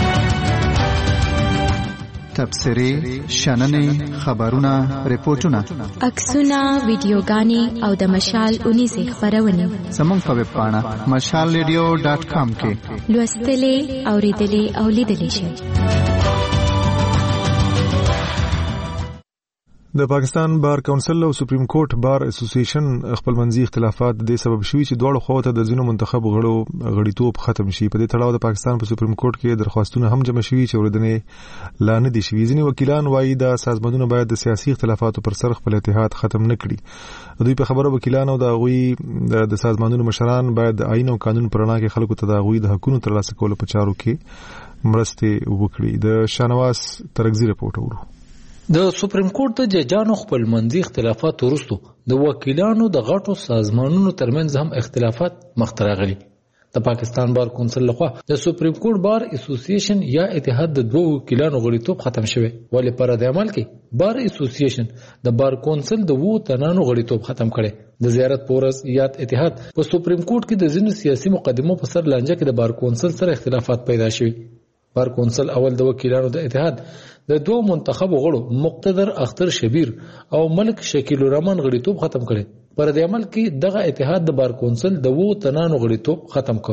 S23: تبصرې، شننې، خبرونه، ریپورتونه،
S11: عکسونه، ویډیوګانې او د مشال اونیزې خبرونه
S23: زموږ په ویب پاڼه مشال ریډیو ډاټ کام کې
S11: لوستلې، اوریدلې او لیدلې شئ.
S3: د پاکستان بار کونسل او سپریم کورټ بار اسوسییشن خپل منځي اختلافات د سبب شوي چې دواړو خواو ته د ځینو منتخب غړو غړیتوب ختم شي. په دې تړاو د پاکستان په سپریم کورټ کې درخواستونه هم جمع شوي چې اوریدنې لا نه دي شوي. ځینې وکیلان وایي دا سازمانونه باید د سیاسي اختلافاتو پر سر خپل اتحاد ختم نه کړي. دوی په خبره وکیلان او د هغوی د سازمانونو مشران باید د آئین او قانون پر رڼا کې خلکو ته د هغوی د حقونو ترلاسه کولو په چارو کې مرستې وکړي. د شانواز ترکزي رپورټ اورو.
S24: د سپریم کورټ د ججانو خپل منځي اختلافات وروسته د وکیلانو د غټو سازمانونو ترمنځ هم اختلافات مخته راغلي. د پاکستان بار کونسل لخوا د سپریم کورټ بار اسوسییشن یا اتحاد د دوه وکیلانو غړیتوب ختم شوی، ولې پر د عمل کې بار اسوسییشن د بار کونسل د وو تنانو غړیتوب ختم کړي. د زیارت پورس یاد اتحاد په سپریم کورټ کې د ځینو سیاسي مقدمو په سر لانجه کې د بار کونسل سره اختلافات پیدا شوي. بار کونسل اول د وکیلانو د اتحاد د دوه منتخب غړو مقتدر اختر شبیر او ملک شکیل الرحمن غړیتوب ختم کړي. پر دې عمل کې دغه اتحاد د بار کونسل د وو تنانو غړیتوب ختم کړ.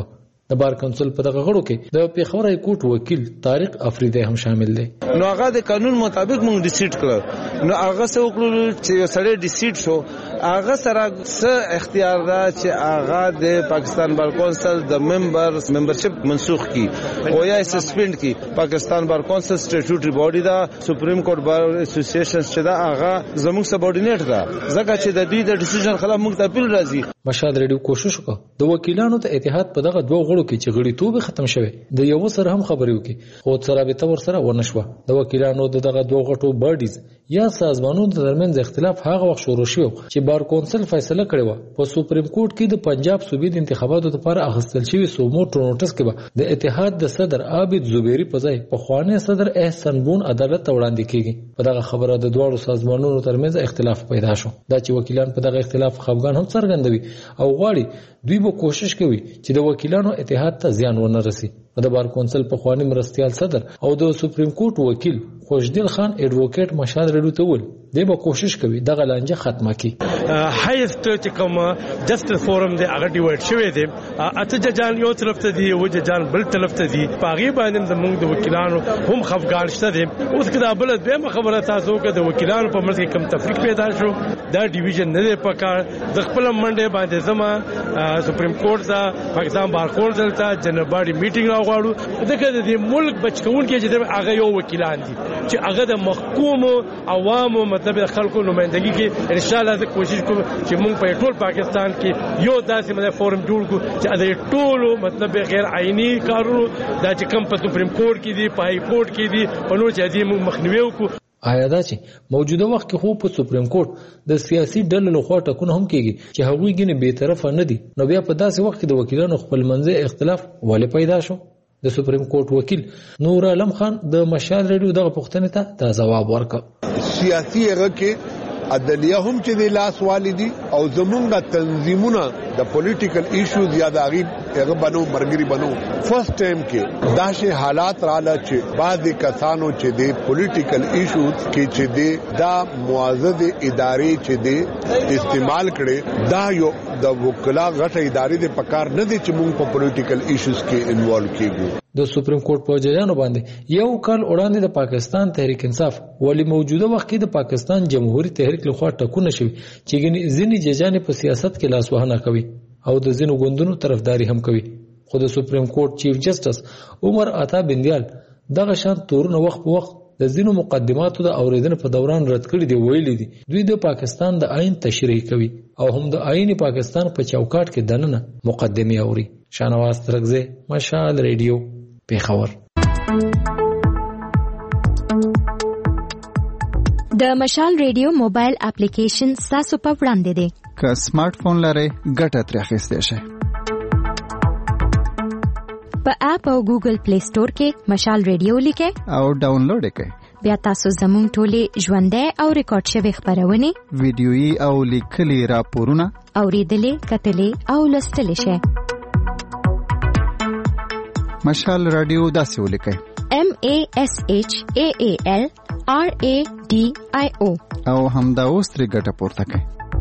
S24: د بار کونسل په دغه غړو کې د پیښور های کورټ وکیل طارق افریدی هم شامل دی.
S2: نو هغه د قانون مطابق موږ ډیسیډ کړ، نو هغه څه وکړو چې یو سړی ډیسیډ شو، هغه سره څه اختیار ده چې هغه د پاکستان بار کونسل د ممبر ممبرشپ منسوخ کی او یا سسپند کی. پاکستان بار کونسل سټیټیوټری باډي دا، سپریم کورټ بار اسوسییشن چې دا هغه زموږ سبورډینیټ ده، ځکه چې د دوی د ډیسیژن خلاف موږ ته اپیل راځي.
S24: مشال ریډیو کوشش وکړ د وکیلانو ته اتحاد په دغه دوه غړو کې چې غړیتوب ختم شوه د یو سره هم خبرې وکړي، خو سره به تور سره ونشوه. د وکیلانو دغه دوه غټو باډیز یا سازمانونو ترمنځ اختلاف هغه وخت شروع شو چې بار کونسل فیصله کړې و په سپریم کورټ کې د پنجاب صوبې د انتخاباتو لپاره اخیستل شوی سومو نوټس کې به د اتحاد د صدر عابد زبیری په ځای په خواني صدر احسان بون عدالت ته وړاندې کیږي. په دغه خبره د دوه سازمانونو ترمنځ اختلاف پیدا شو. دا چې وکیلان په دغه اختلاف خفګان هم څرګندوي او غواړي دوی به کوشش کوي چې د وکیلانو اتحاد ته زیان ونه رسي. د بار کونسل په خواني مرستيال صدر او د سپریم کورټ وکیل خوشدل خان ایڈوکیټ مشال ریډیو ته ویل دی به کوشش کوي دغه لانجه ختمه کړي.
S6: هایست چې کوم جسټس فورم دی هغه ډیوایډ شوی دی، اته ججان یو طرف ته دی او ججان بل طرف ته دی. پاغي باندې د موږ د وکیلانو هم خفګان شته دي. اوس کدا بل به خبره تاسو کې د وکیلانو په منځ کې کم تفریق پیدا شو، دا ډیویژن نه دی پکار. د خپل منډه باندې زما سپریم کورټ دا پاکستان بار کونسل ته جنرال باډي میټینګ راغواړو. دغه د ملک بچکون کې چې هغه یو وکیلان دي چې هغه د محکوم عوامو مطلب خلکو نمائندګي کې ان شاء الله کوشش کوم چې موږ په ټول پاکستان کې یو داسې مطلب فورم جوړ کړو چې د ټولو مطلب غیر آئینی کارونو دا چې کوم په سپریم کورټ کې دي، په های کورټ کې دي، په نور چې دې موږ مخنیوي وکړو.
S24: آیا دا چې موجوده وخت کې خو په سپریم کورټ د سیاسي ډلو لخوا ټاکنه هم کیږي چې هغوی ګنې به طرفه نه دي، نو بیا په داسې وخت کې د وکیلانو خپل منځي اختلاف ولې پیدا شو؟ د سپریم کورټ وکیل نور عالم خان د مشال ریډیو دغه پوښتنې ته دا ځواب ورکړ.
S7: سیاسي هغه کې عدلیه هم چې د لاس والدي او زمونږ تنظیمونه د پولیټیکل ایشوز یا د غیب هغه بنو مرګري بنو فرست ټایم کې داسې حالات رااله چې بعضی کسانو چې د پولیټیکل ایشوز کې چې د دا معزز ادارې چې د استعمال کړي دا یو د وکلا غټه ادارې د پکار نه دي چې موږ په پولیټیکل ایشوز کې انوالو کیږو.
S24: د سپریم کورټ په ججانو باندې یو کال وړاندې د پاکستان تحریک انصاف ولی موجوده وخت کې د پاکستان جمهوریت تحریک لخوا ټاکنه شوی چې ځینې ججان په سیاست کې لاس وهنه کوي او د ځینو ګوندونو طرفداري هم کوي. خو د سپریم کورټ چیف جسټس عمر عطا بندیال دغه شان تورونه وخت په وخت د ځینو مقدماتو د اوریدنې په دوران رد کړي دي. ویلي دي دوی د پاکستان د آئین تشریح کوي او هم د آئین پاکستان په چوکاټ کې دننه مقدمه اوري. شانواز ترغزه مشال ریډیو پیښور.
S11: د مشال ریډیو موبایل اپلیکیشن تاسو په وړاندې دی.
S23: که سمارټ فون لرئ ګټه ترې اخیستی شئ.
S11: په اپ او ګوګل پلی سٹور کې مشال ریډیو لیکئ
S23: او ډاونلوډ کړئ.
S11: بیا تاسو زموږ ټولې ژوندۍ او ریکارډ شوي خبرونه،
S23: ویډیويي او لیکلي راپورونه
S11: اوریدلې، کتلې او لوستلې شئ.
S23: مشال رادیو داسې ولیکئ:
S11: M A S H A A L R A D I O
S23: او همدا اوس ترې ګټه پورته کړئ.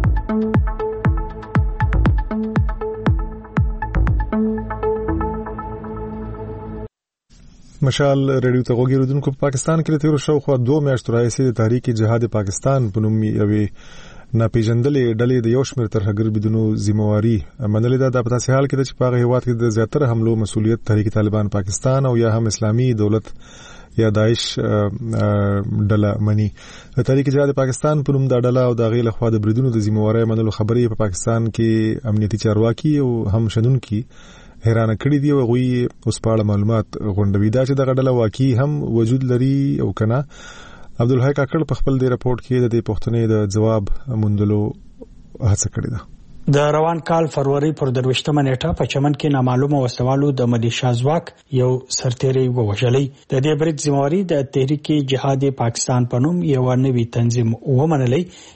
S3: مشال ریډیو ته وګورئ. په پاکستان کې تیر شاوخوا دوه میاشتو راهیسې د تحریک جهاد پاکستان په نوم یوې ناپېژندلې ډلې د یو شمېر ترهګر بدونو ذمہواری منلې ده. دا په داسې حال کې چې په هغه هیواد کې د زیاتره حملو مسؤلیت تحریک طالبان پاکستان او یا هم اسلامي دولت یا داعش ډله مني. د تحریک جهاد پاکستان په نوم دا ډله او د هغې لخوا د بریدونو د ذمہواری منلو خبرې په پاکستان کې امنیتي چارواکي او هم شنونکي حیرانه کړي دي او هغوی اوس په اړه معلومات غونډوي. دا چې دغه ډله واقعي هم وجود لري او که نه. عبدالحی کاکړ په خپل دې راپورټ کې د دې پوښتنې د جواب موندلو هڅه کړې ده.
S10: د روان کال فروری پر درويشتمه نیټه په چمن کې نامعلومه وسوالو د ملیشیا ځواک یو سرتیری ووژلې. د دې برید ذمہواری د تحریک جهاد پاکستان په نوم یو نوی تنظیم ومنلې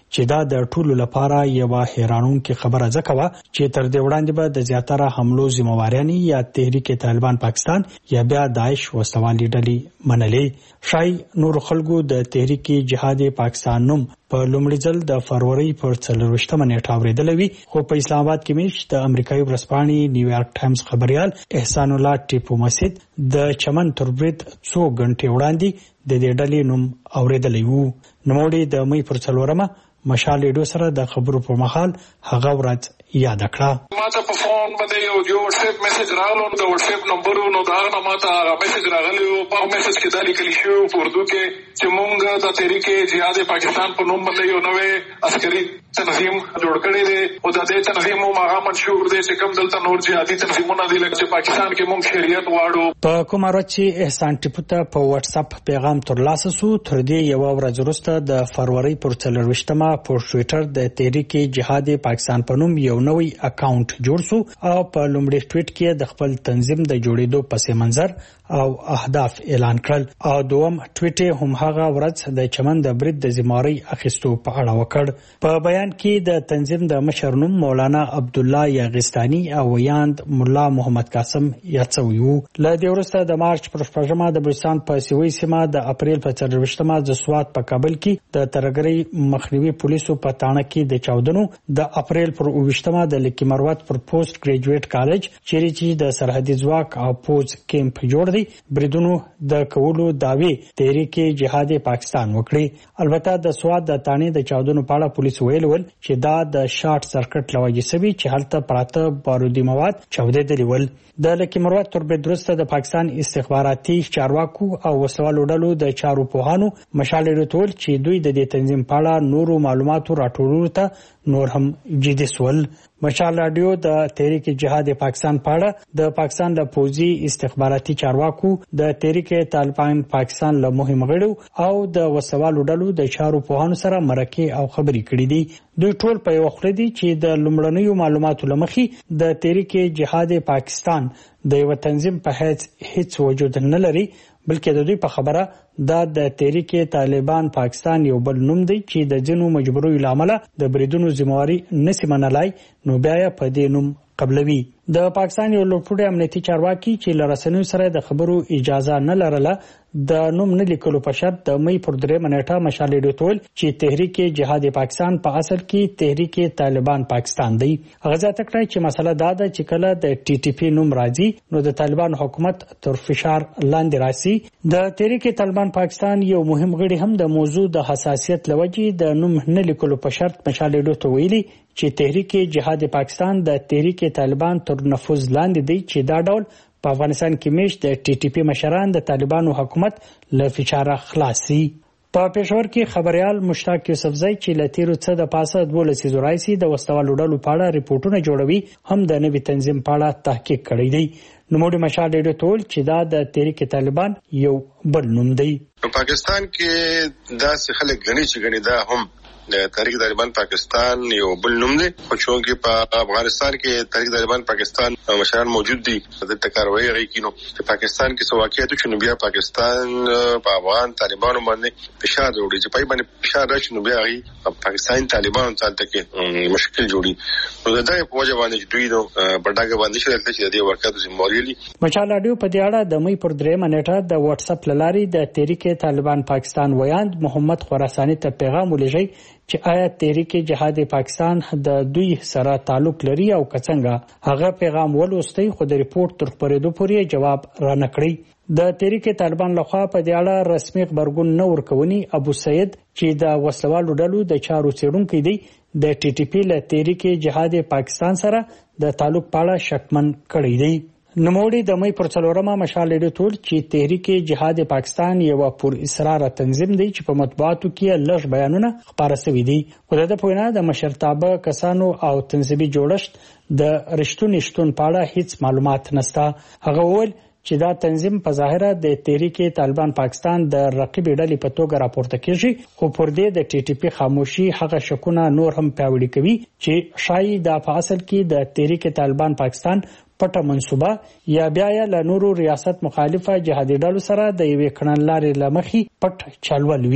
S10: چې دا د ټولو لپاره یو حیرانونکې خبره ځکه وه چې تر دې وړاندې به د زیاتره حملو ذمہواریان یا تحریک طالبان پاکستان یا بیا داعش وسوالي ډلې منلې. شای نور خلکو د تحریک جهاد پاکستان نوم په لومړي ځل د فروری پر څلرویشتمه نیټه اورېدلی وي، خو په اسلام آباد کې میش د امریکایي ورځپاڼې نیویارک ټایمز خبريال احسان الله ټیپو مسجد د چمن تر برید څو غنټې وړاندې د دې ډلې نوم اورېدلی وو. نوموړي د مې پر څلورمه مشال ریډیو سره د خبرو پر مهال هغه ورځ یاد کړه.
S19: ما ته په فون باندې یو یو واتساپ میسج راغلو، د واتساپ نمبر نو دا هغه ما ته هغه میسج راغلی او په میسج کې دا لیکل شوی په اردو کې چې مونږ د تحریک جهاد پاکستان په نوم باندې یو نوې عسکري تنظیم جوړ کړی دی او د دې تنظیم هغه منشور دی چې کوم دلته نور جهادي تنظیمونه دي لکه پاکستان کې مونږ شریعت واړو. په کوم ورځ چې احسان ټیپو ته په واتساپ پیغام ترلاسه سو، تر دې یو ورځ وروسته د فروری پر څلرویشتمه په ټوئیټر د تحریک جهاد پاکستان په نوم یو نوې اکاونټ جوړ سو او په لومړي ټویټ کې د خپل تنظیم د جوړېدو پس منظر او اهداف اعلان کړل او دوم ټویټ هم هغه ورځ د چمن د برید د ذمہواری اخیستو په اړه وکړ. په بیان کې د تنظیم د مشر نوم مولانا عبد الله یاغستانی او ویاند مولا محمد قاسم یادسوی وو. له دې وروسته د مارچ پر شپږمه د بلوچستان په سیوی سیمه د اپریل په څلرویشتمه د سوات په کابل کې د ترګری مخنیوي پولیسو په تاڼه کې د چاودنو، د اپریل پر اوویشتمه د لکی مروت پر پوسټ ګریجویټ کالج چیرې چې د سرحدي ځواک او پوز کیمپ جوړ دی بریدونو د کولو داوی تحریک جهاد پاکستان وکړي. البته د سواد د تانې د چاودنو په اړه پولیس ویل ول چې دا د شارټ سرکټ لوجې سوي چې هلته پراته بارودي مواد چاودېدلي ول. د لکی مروت تر برید وروسته د پاکستان استخباراتي چارواکو او وسوالو ډلو د چارو پوهانو مشال ریټول چې دوی د دې تنظیم په اړه نورو معلوماتو راټولولو ته نور هم جدي سول. مشال رادیو د تحریک جهاد پاکستان په اړه د پاکستان د پوځي استخباراتي چارواکو، د تحریک طالبان پاکستان له مهم غړو او د وسوالو ډلو د چارو پوهانو سره مرکه او خبري کړې دي. دوی ټول په یو خله دي چې د لومړنیو معلوماتو لمخې د تحریک جهاد پاکستان د یو تنظیم په حیث هیڅ وجود نه لري، بلکې د دوی په خبره دا د تحریک طالبان پاکستان یو بل نوم دی چې د جنو مجبوري لامل د بریدونو ذمہواری نسی منلای نو بیا په دې نوم قبلوي. د پاکستان یو لوړپوړی امنیتي چارواکي چې لرسنیو سره د خبرو اجازه نه لرله د نوم نه لیکلو په شرط د مې پر درې منېټه مشال ډیټول چې تحریک جهاد پاکستان په اصل کې تحریک طالبان پاکستان دی. غزا تکړه چې مسله دا ده چې کله د ټي ټي پی نوم راځي نو د طالبان حکومت تر فشار لاندې راسي. د تحریک طالبان پاکستان یو مهم غړي هم د موضوع د حساسیت لوجې د نوم نه لیکلو په شرط مشال ډیټول ویلي چې تحریک جهاد پاکستان د تحریک طالبان تر نفوذ لاندې دی چې دا ډول په افغانستان کې میش د ټي ټي پی مشران د طالبانو حکومت له فشار خلاصي. په پېښور کې خبريال مشتاق یوسفزئی چې لتیرو څه د پاسه د ولسی زورایسي د وسوالو ډلو په اړه ریپورتونه جوړوي هم د نوي تنظیم په اړه تحقیق کړی دی. نوموړي مشال ډیډو ټول چې دا د تحریک طالبان یو بل نوم دی.
S8: په پاکستان کې داسې خلک غني چې غني دا هم د تحریک طالبان پاکستان یو بل نوم دی، خو چونکې په افغانستان کې تحریک طالبان پاکستان مشران موجود دي د تکاروي غي کینو په پاکستان کې سواکیاتو چې نو بیا پاکستان په افغان طالبانو باندې فشار وروړي چې پای باندې فشار راشي نو بیا غي پاکستان طالبانو ته کې مشکل جوړي. نو دا په وجه باندې دوی نو پټاګه باندې شرط چې د ورکاتو ذمہواری
S10: مشال اډیو په دې اړه د مې پر درې منېټه د واتس اپ لاري د تحریک طالبان پاکستان ویاند محمد خراسانی ته پیغام ولېږي چې آیا تحریک جهاد پاکستان د دوی سره تعلق لري او کڅنګه. هغه پیغام ولوستي خو د ریپورت تر خبرېدو پورې جواب را نکړي. د تحریک طالبان لخوا په دې اړه رسمي خبرګون نه ورکونی ابو سید چې د وسلوالو ډلو د چارو څېړونکو دی د ټي ټي پی له تحریک جهاد پاکستان سره د تعلق په اړه شکمن کړی دی. نوموړي د مې پر څلورمه مشال ډیټول چې تحریک جهاد پاکستان یو پر اصرار تنظیم دی چې په مطبوعاتو کې لږ بیانونه خبره شوي دي. خو د پوینه د مشرتابه کسانو او تنظیمي جوړښت د رښتونی شتون په اړه هیڅ معلومات نشته. هغه وویل چې دا تنظیم په ظاهره د تحریک طالبان پاکستان د رقیب ډلې په توګه راپورته کیږي، خو پر دې د ټي ټي پی خاموشي هغه شکونه نور هم پیاوړي کوي چې شاید د په اصل کې د تحریک طالبان پاکستان پټه منصوبه یا بیا له نورو ریاست مخالفه جهادي ډلو سره د یوې کړنلارې لمخې پټ چلول وی.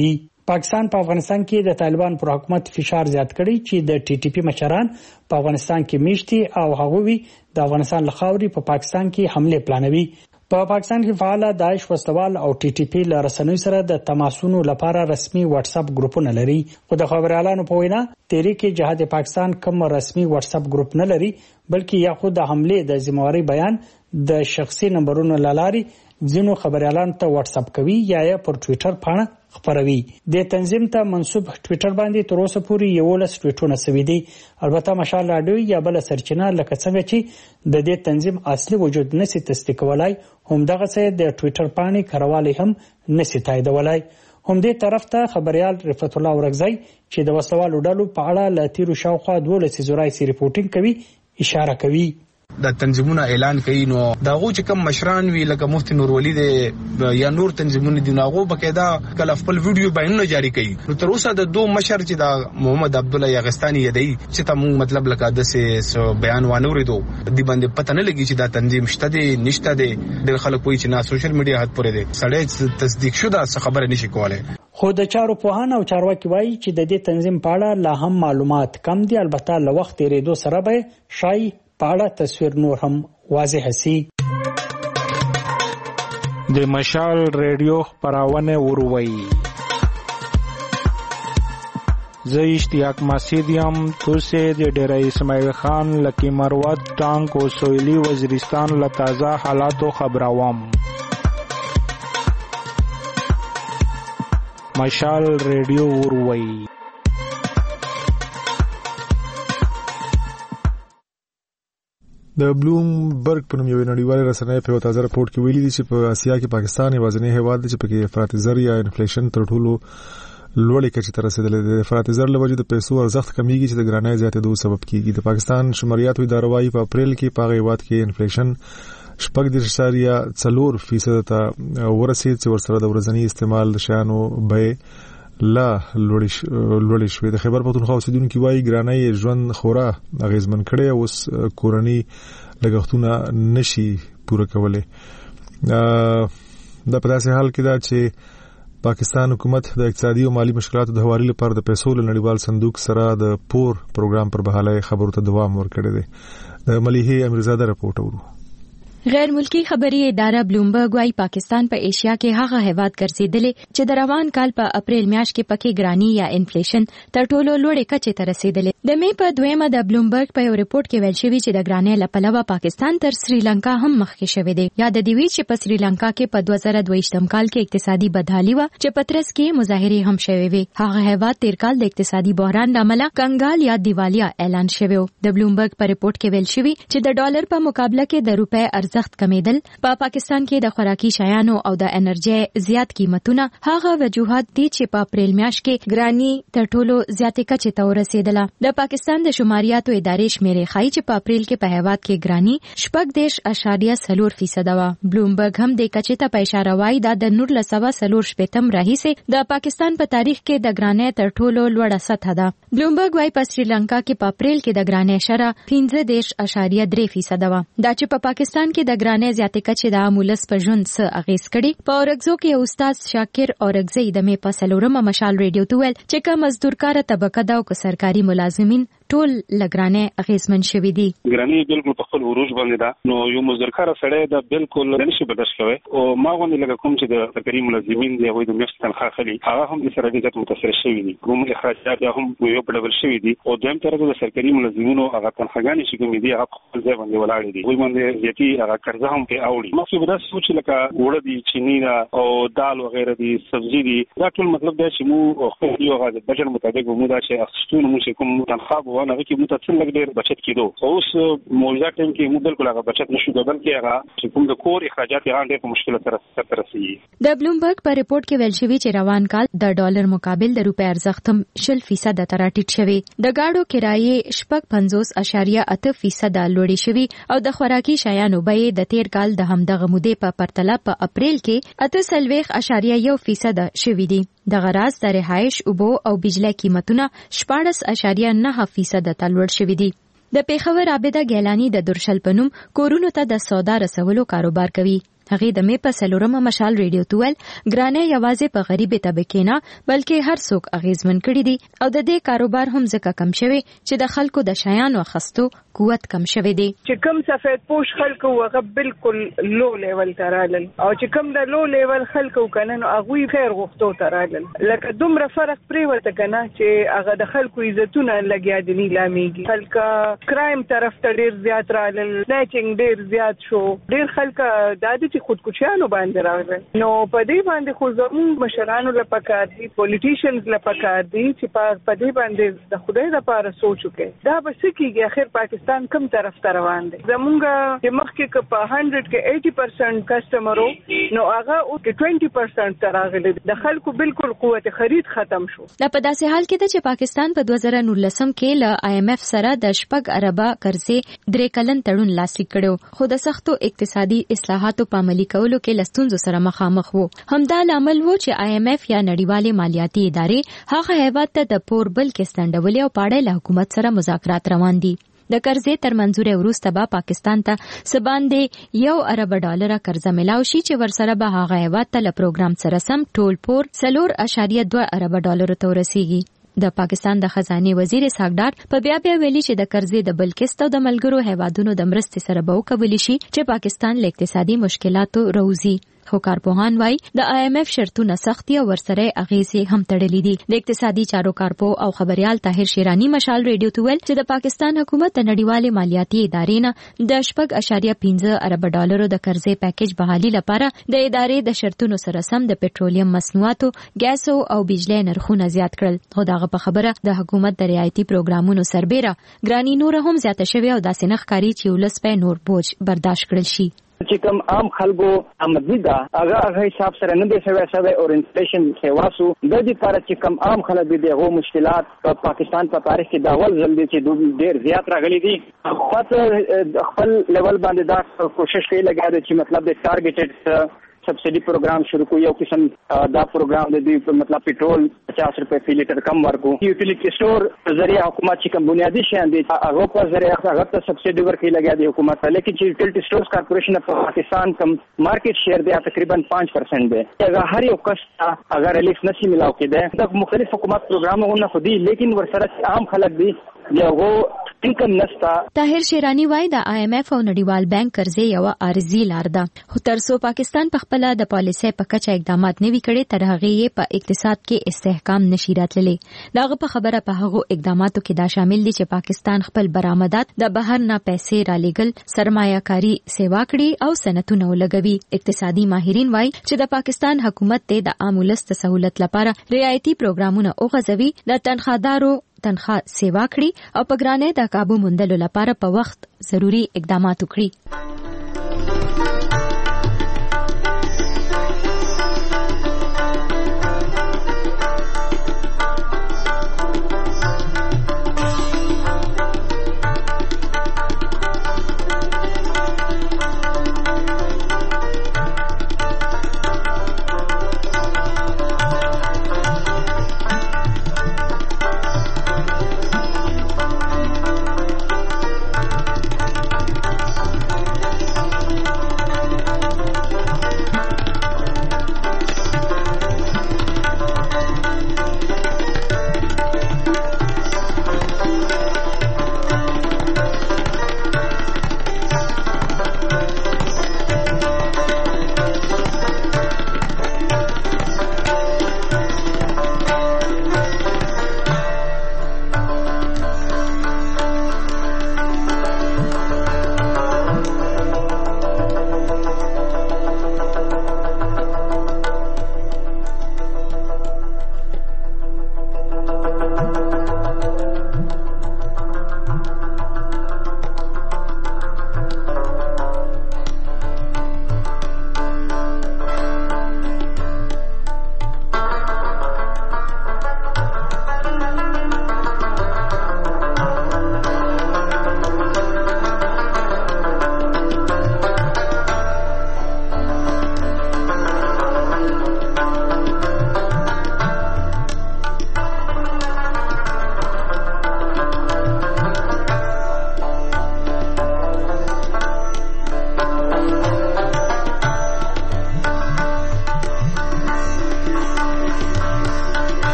S10: پاکستان په افغانستان کې د طالبان پر حکومت فشار زیات کړی چې د ټي ټي پی مشران په افغانستان کې میشتي او هغوی د افغانستان لخوا په پاکستان کې حمله پلانوي. په پاکستان کې فعال داعش وسوال او ټي ټي پی له رسنیو سره د تماسونو لپاره رسمي واتس اپ ګروپونه لري، خو د خبريالانو په وینا تحریک جهاد پاکستان کوم رسمي واتس اپ ګروپ نه لري، بلکې یا خو د حمله د ذمہواری بیان د شخصي نمبرونو لاري ځینو خبريالانو ته واتس اپ کوي یا یې پر ټوئیټر پاڼه خبروي. د تنظیم ته منسوب ټوئیټر باندې تر اوسه پورې یولس ټویټونه سوي دي. البته مشال راډیو یا بل سرچینه لکه څنګه چې د دې تنظیم اصلي وجود نشي تصدیق کولای، هم دغه څه د ټوئیټر پاڼې کاروالی هم نشي تاییدولای. هم دې طرف ته خبريال رفعت الله ورغزی چې د وسوالو ډلو په اړه ل تیرو شاوخوا دولس زورای سي ریپورټینګ کوي اشاره کوي.
S12: د تنظیمونه اعلان کوي نو داغه چې کوم مشران وی لکه مفتی نور ولی د یا نور تنظیمونه دی ناغو بقاعده کله خپل ویډیو بیانونه جاری کوي. نو تر اوسه د دوه مشر چې د محمد عبد الله یغستانی یدی چې تاسو مطلب لکه د سه بیان وانه ورېدو دی باندې پته نه لګی چې دا تنظیم شته دی نشته دی. د خلک کوئی چې نه سوشل میډیا حد پورې دی سړی تصدیق شوه څه خبره نشي کولای.
S10: خو د چارو پوهان او چارواکي وایي چې د دې تنظیم په اړه لا هم معلومات کم دي. البته له وخت تیریدو سره به شای پاړه تصویر نور هم واضح سي.
S13: د مشال ریډیو خبرونه وروي. زه اشتیاق مسیدیم توسه د ډیره اسماعیل خان لکی مروت ټانک او سویلی وزیرستان له تازه حالاتو خبروم. مشال ریډیو وروي.
S3: د بلومبرګ په نوم یو نړیوال رسنۍ په تازه راپورټ کې ویلي دي چې په اسیا کې پاکستان یوازینی هیواد دی چې پکې افراطي زر یا انفلیشن تر ټولو لوړې کچې ته رسیدلې ده. د افراطي زر له وجې د پیسو ارزښت کمیږي چې د ګرانۍ زیاتېدو سبب کیږي. د پاکستان شماریاتو اداره وايي په اپریل کې په هیواد کې انفلیشن شپږ دېرش اعشاریه څلور فیصد ته ورسید چې ورسره د ورځني استعمال د شیانو بیې لا لوړې شوې. د خیبر پښتونخوا اوسیدونکو وايي ګرانۍ ژوند خورا اغیزمن کړي او اوس کورنۍ لګښتونه نشي پوره کولای. دا په داسې حال کې دا چې پاکستان حکومت د اقتصادي او مالی مشکلاتو د هواري لپاره د پیسو له نړیوال صندوق سره د پور پروګرام پر بحالۍ خبرو ته دوام ورکړی دی. د ملیحه امیرزاده رپورټ ورو.
S11: غیر ملکی خبري اداره بلومبرګ وايي پاکستان په ایشیا کې هغه هیواد ګرځیدلی چې د روان کال په اپریل میاشت کې پکې ګرانی یا انفلیشن تر ټولو لوړې کچې ته رسیدلی. د می په دویمه د بلومبرګ په یو ریپورت کې ویل شوی چې د ګرانی لپاره پاکستان تر سریلانکا هم مخکې شوی دی. یاد دی وی چې په سریلانکا کې په دوه زره دوه کال کې اقتصادي بدحالي و چې پترس کې مظاهره هم شوی وي. هغه هیواد تیر کال د اقتصادي بحران لامل کنګال یا دیوالیا اعلان شوی و. د بلومبرګ په ریپورت کې ویل شوی چې د ډالر په مقابله کې د روپے ارزښت کمیدل په پاکستان کې د خوراکي شیانو او د انرژي زیات قیمتونه هغه وجوهات دي چې په اپریل میاشت کې ګرانی تر ټولو زیاتې کچې ته ورسېدله. د پاکستان د شماریاتو ادارې شمیرې ښایي چې په اپریل کې په هیواد کې ګرانی شپږ دېرش اعشاریه څلور فیصد و. بلومبرګ هم د کچې ته په اشاره وایي دا د نولس سوه څلور شپېتم راهیسې د پاکستان په تاریخ کې د ګرانی تر ټولو لوړه سطح ده. بلومبرګ وايي په سریلانکا کې په اپریل کې د ګرانی شره پنځه دېرش اعشاریه درې فیصد و. دا چې په پاکستان کې د ګرانی زیاتې کچې د عامولس په ژوند څه اغیز کړي. په اورګزو کې یو استاد شاکر اورګزی د می په څلورمه مشال ریډیو ته ویل چې کوم مزدورکاره طبقه دا او سرکاري ملازمین ټول لګرانه اغیزمن شوي دي.
S14: ګرانی بالکل په خپل عروج باندې دا نو یو مزدورکاره سړی دا بالکل نشي برداشت کوي او ما غوښنه لکه کوم چې د سرکاري ملازمین دی او د میاشت تنخواه خلی هغه هم د سره ډېر متاثر شوي دي. کوم اخراجات هم یو په ډول شوي دي او دویم طرف د سرکاري ملازمینو هغه تنخواهګانې چې کوم دي هغه خپل ځای باندې ولاړ دي. وایي باندې یتي هغه قرضه هم په اوړي. مخکې به دا سوچ لکه وړه دي چینی دا او دال وغیرہ دي سبزی دي دا ټول مطلب دا چې مو خپل یو غاړه بجټ مطابق مو دا چې اخستون مو چې کوم تنخواه وونه کې مو ته څنګه ډېر بچت کیدو. اوس موجوده ټیم کې مو بالکل هغه بچت نشو کېدل کې هغه چې کوم د کور اخراجات یې ډېر په مشکل سره سره رسیږي.
S11: د بلومبرګ په ریپورت کې ویل شوی چې روان کال د ډالر مقابل د روپے ارزښت هم شل فیصد ته راټیټ شوی. د گاډو کرایې شپږ پنځوس اعشاریه اته فیصد لوړې شوی او د خوراکي شیانو بیې د تیر کال د همدغه مودې په پرتله په اپریل کې اته څلوېښت اعشاریه یو فیصد شوی دي. د غراض د رهایش اوبو او بجلی قیمتونه شپاړس اعشاریه نه فیصد ته لوړ شوي دي. د پیښور عابده ګیلانی د درشل پنوم کورونو ته د سودا رسولو کاروبار کوي. هغه د می په سلورمه مشال ریډیو تویل ګرانه یوازې په غریبې طبقه نه بلکې هر څوک اغیزمن کړي دي او د دې کاروبار هم ځکه کم شوی چې د خلکو د شیانو اخستو قوت کم شوی دی.
S9: چې کم سفید پوش خلکو هغه بالکل لو لیول ترالل او چې کم د لو لیول خلکو کنه نو هغه خیر غوښتو ترالل لکه دومره فرق پرې ورته کنه چې هغه د خلکو عزتونه لګیا دي نه لامیږي. خلک کرایم طرف ته ډیر زیات رالل، سنیچینګ ډیر زیات شو، ډیر خلک د عادي چې خودکشیانو باندې راغلل. نو په دې باندې خو زموږ مشرانو لپاره کار دي، پولیټیشنز لپاره کار دي چې په دې باندې د خدای لپاره سوچ وکړي دا به څه کیږي. اخر پاکستان کوم طرف ته روان دی؟ زمونږ چې مخکې که په هنډرډ کې ایټي پرسنټ کسټمرو نو هغه او کې ټوینټي پرسنټ ته راغلی. د خلکو بالکل قوت خرید ختم شو.
S11: دا په داسې حال کې ده چې پاکستان په دوه زره نولسم کې له آی ایم ایف سره د شپږ اربه قرضې درې کلن تړون لاسلیک کړو، خو د سختو اقتصادي اصلاحاتو په عملي کولو کې له ستونزو سره مخامخ وو. همدا لامل وو چې آی ایم ایف یا نړیوالې مالیاتي ادارې هغه هیواد ته د پور بل کې ستنډولې او پاړې له حکومت سره مذاکرات روان دي. د قرضې تر منځوري وروسته به پاکستان ته سباندې یو ارب ډالر قرضه ملاو شي چې ورسره به هغه هیواد ته له پروګرام سره سم ټول پور څلور اعشاریه دوه ارب ډالر ته ورسیږي. د پاکستان د خزانه وزیر اسحاق ډار په بیا بیا ویلي چې د قرضې د بل قسط او د ملګرو هیوادونو د مرستې سره به وکولي شي چې پاکستان له اقتصادي مشکلاتو روزي. خو کارپوهان وای د آی ایم ایف شرطونه سختي او ورسره اغیزې هم تړلې دي. د اقتصادي چارو کارپو او خبريال طاهر شیرانی مشال ریډیو ته ویل چې د پاکستان حکومت د نړیوالې مالیاتي ادارې نه د شپږ اعشاریه پنځه ارب ډالرو د قرضې پیکیج بحالي لپاره د ادارې د شرطونو سره سم د پټرولیم مصنوعاتو، ګیسو او بجلی نرخونه زیات کړل. خو دغه په خبره د حکومت د رعایتي پروګرامونو سربېره ګرانی نور هم زیاته شوی او داسې نه ښکاري چې ولس په نور بوج برداشت کړل شي.
S15: چې کوم عام خلکو آمدنی ده هغه هغه حساب سره نه دی شوی شوی او انفلیشن سیواسو د دې لپاره چې کوم عام خلک دي هغه مشکلات په پاکستان په تاریخ کې دا اول ځل دی چې ډېر زیات راغلي دي. خپل خپل لیول باندې دا کوشش کوي لګا دي چې مطلب د ټارګټډ سبسڈی پروگرام شروع کو یو قسم دا پروگرام د دې مطلب پټرول پچاس روپے فی لیټر کم ورکو. یوټیلیټی سٹور ذریعہ حکومت چې کوم بنیادی شیان دي هغه په ذریعہ هغه ته سبسڈی ورکړي لګا دی حکومت، لیکن چې یوټیلیټی سٹورز کارپوریشن په پاکستان کم مارکیٹ شیئر دی تقریبا پانچ پرسنٹ دی. هغه هر یو کس اگر ریلیف نشي ملاو کېده د مختلف حکومت پروګرامونه خو دي لیکن ورسره عام خلک دي یو انکم نستا.
S11: طاهر شیرانی وای د آی ایم ایف او نړیوال بانک قرضې یو عارضی لار ده، خو ترڅو پاکستان په خپل د پالیسۍ په کچه اقدامات نه وی کړي تر هغه یې په اقتصاد کې استحکام نشي راتللی. داغه په خبره په هغه اقداماتو کې دا شامل دي چې پاکستان خپل برآمدات د بهر نه پیسې را لېږل، سرمایه کاری سیوا کړي او صنعتونه ولګوي. اقتصادي ماهرین وای چې د پاکستان حکومت ته د عام ولس د سہولت لپاره رعایتي پروګرامونه اوغځوي، د تنخوادارو تنخواه سیوا کړي او په ګرانۍ د کابو موندلو لپاره په وخت ضروری اقدامات وکړي.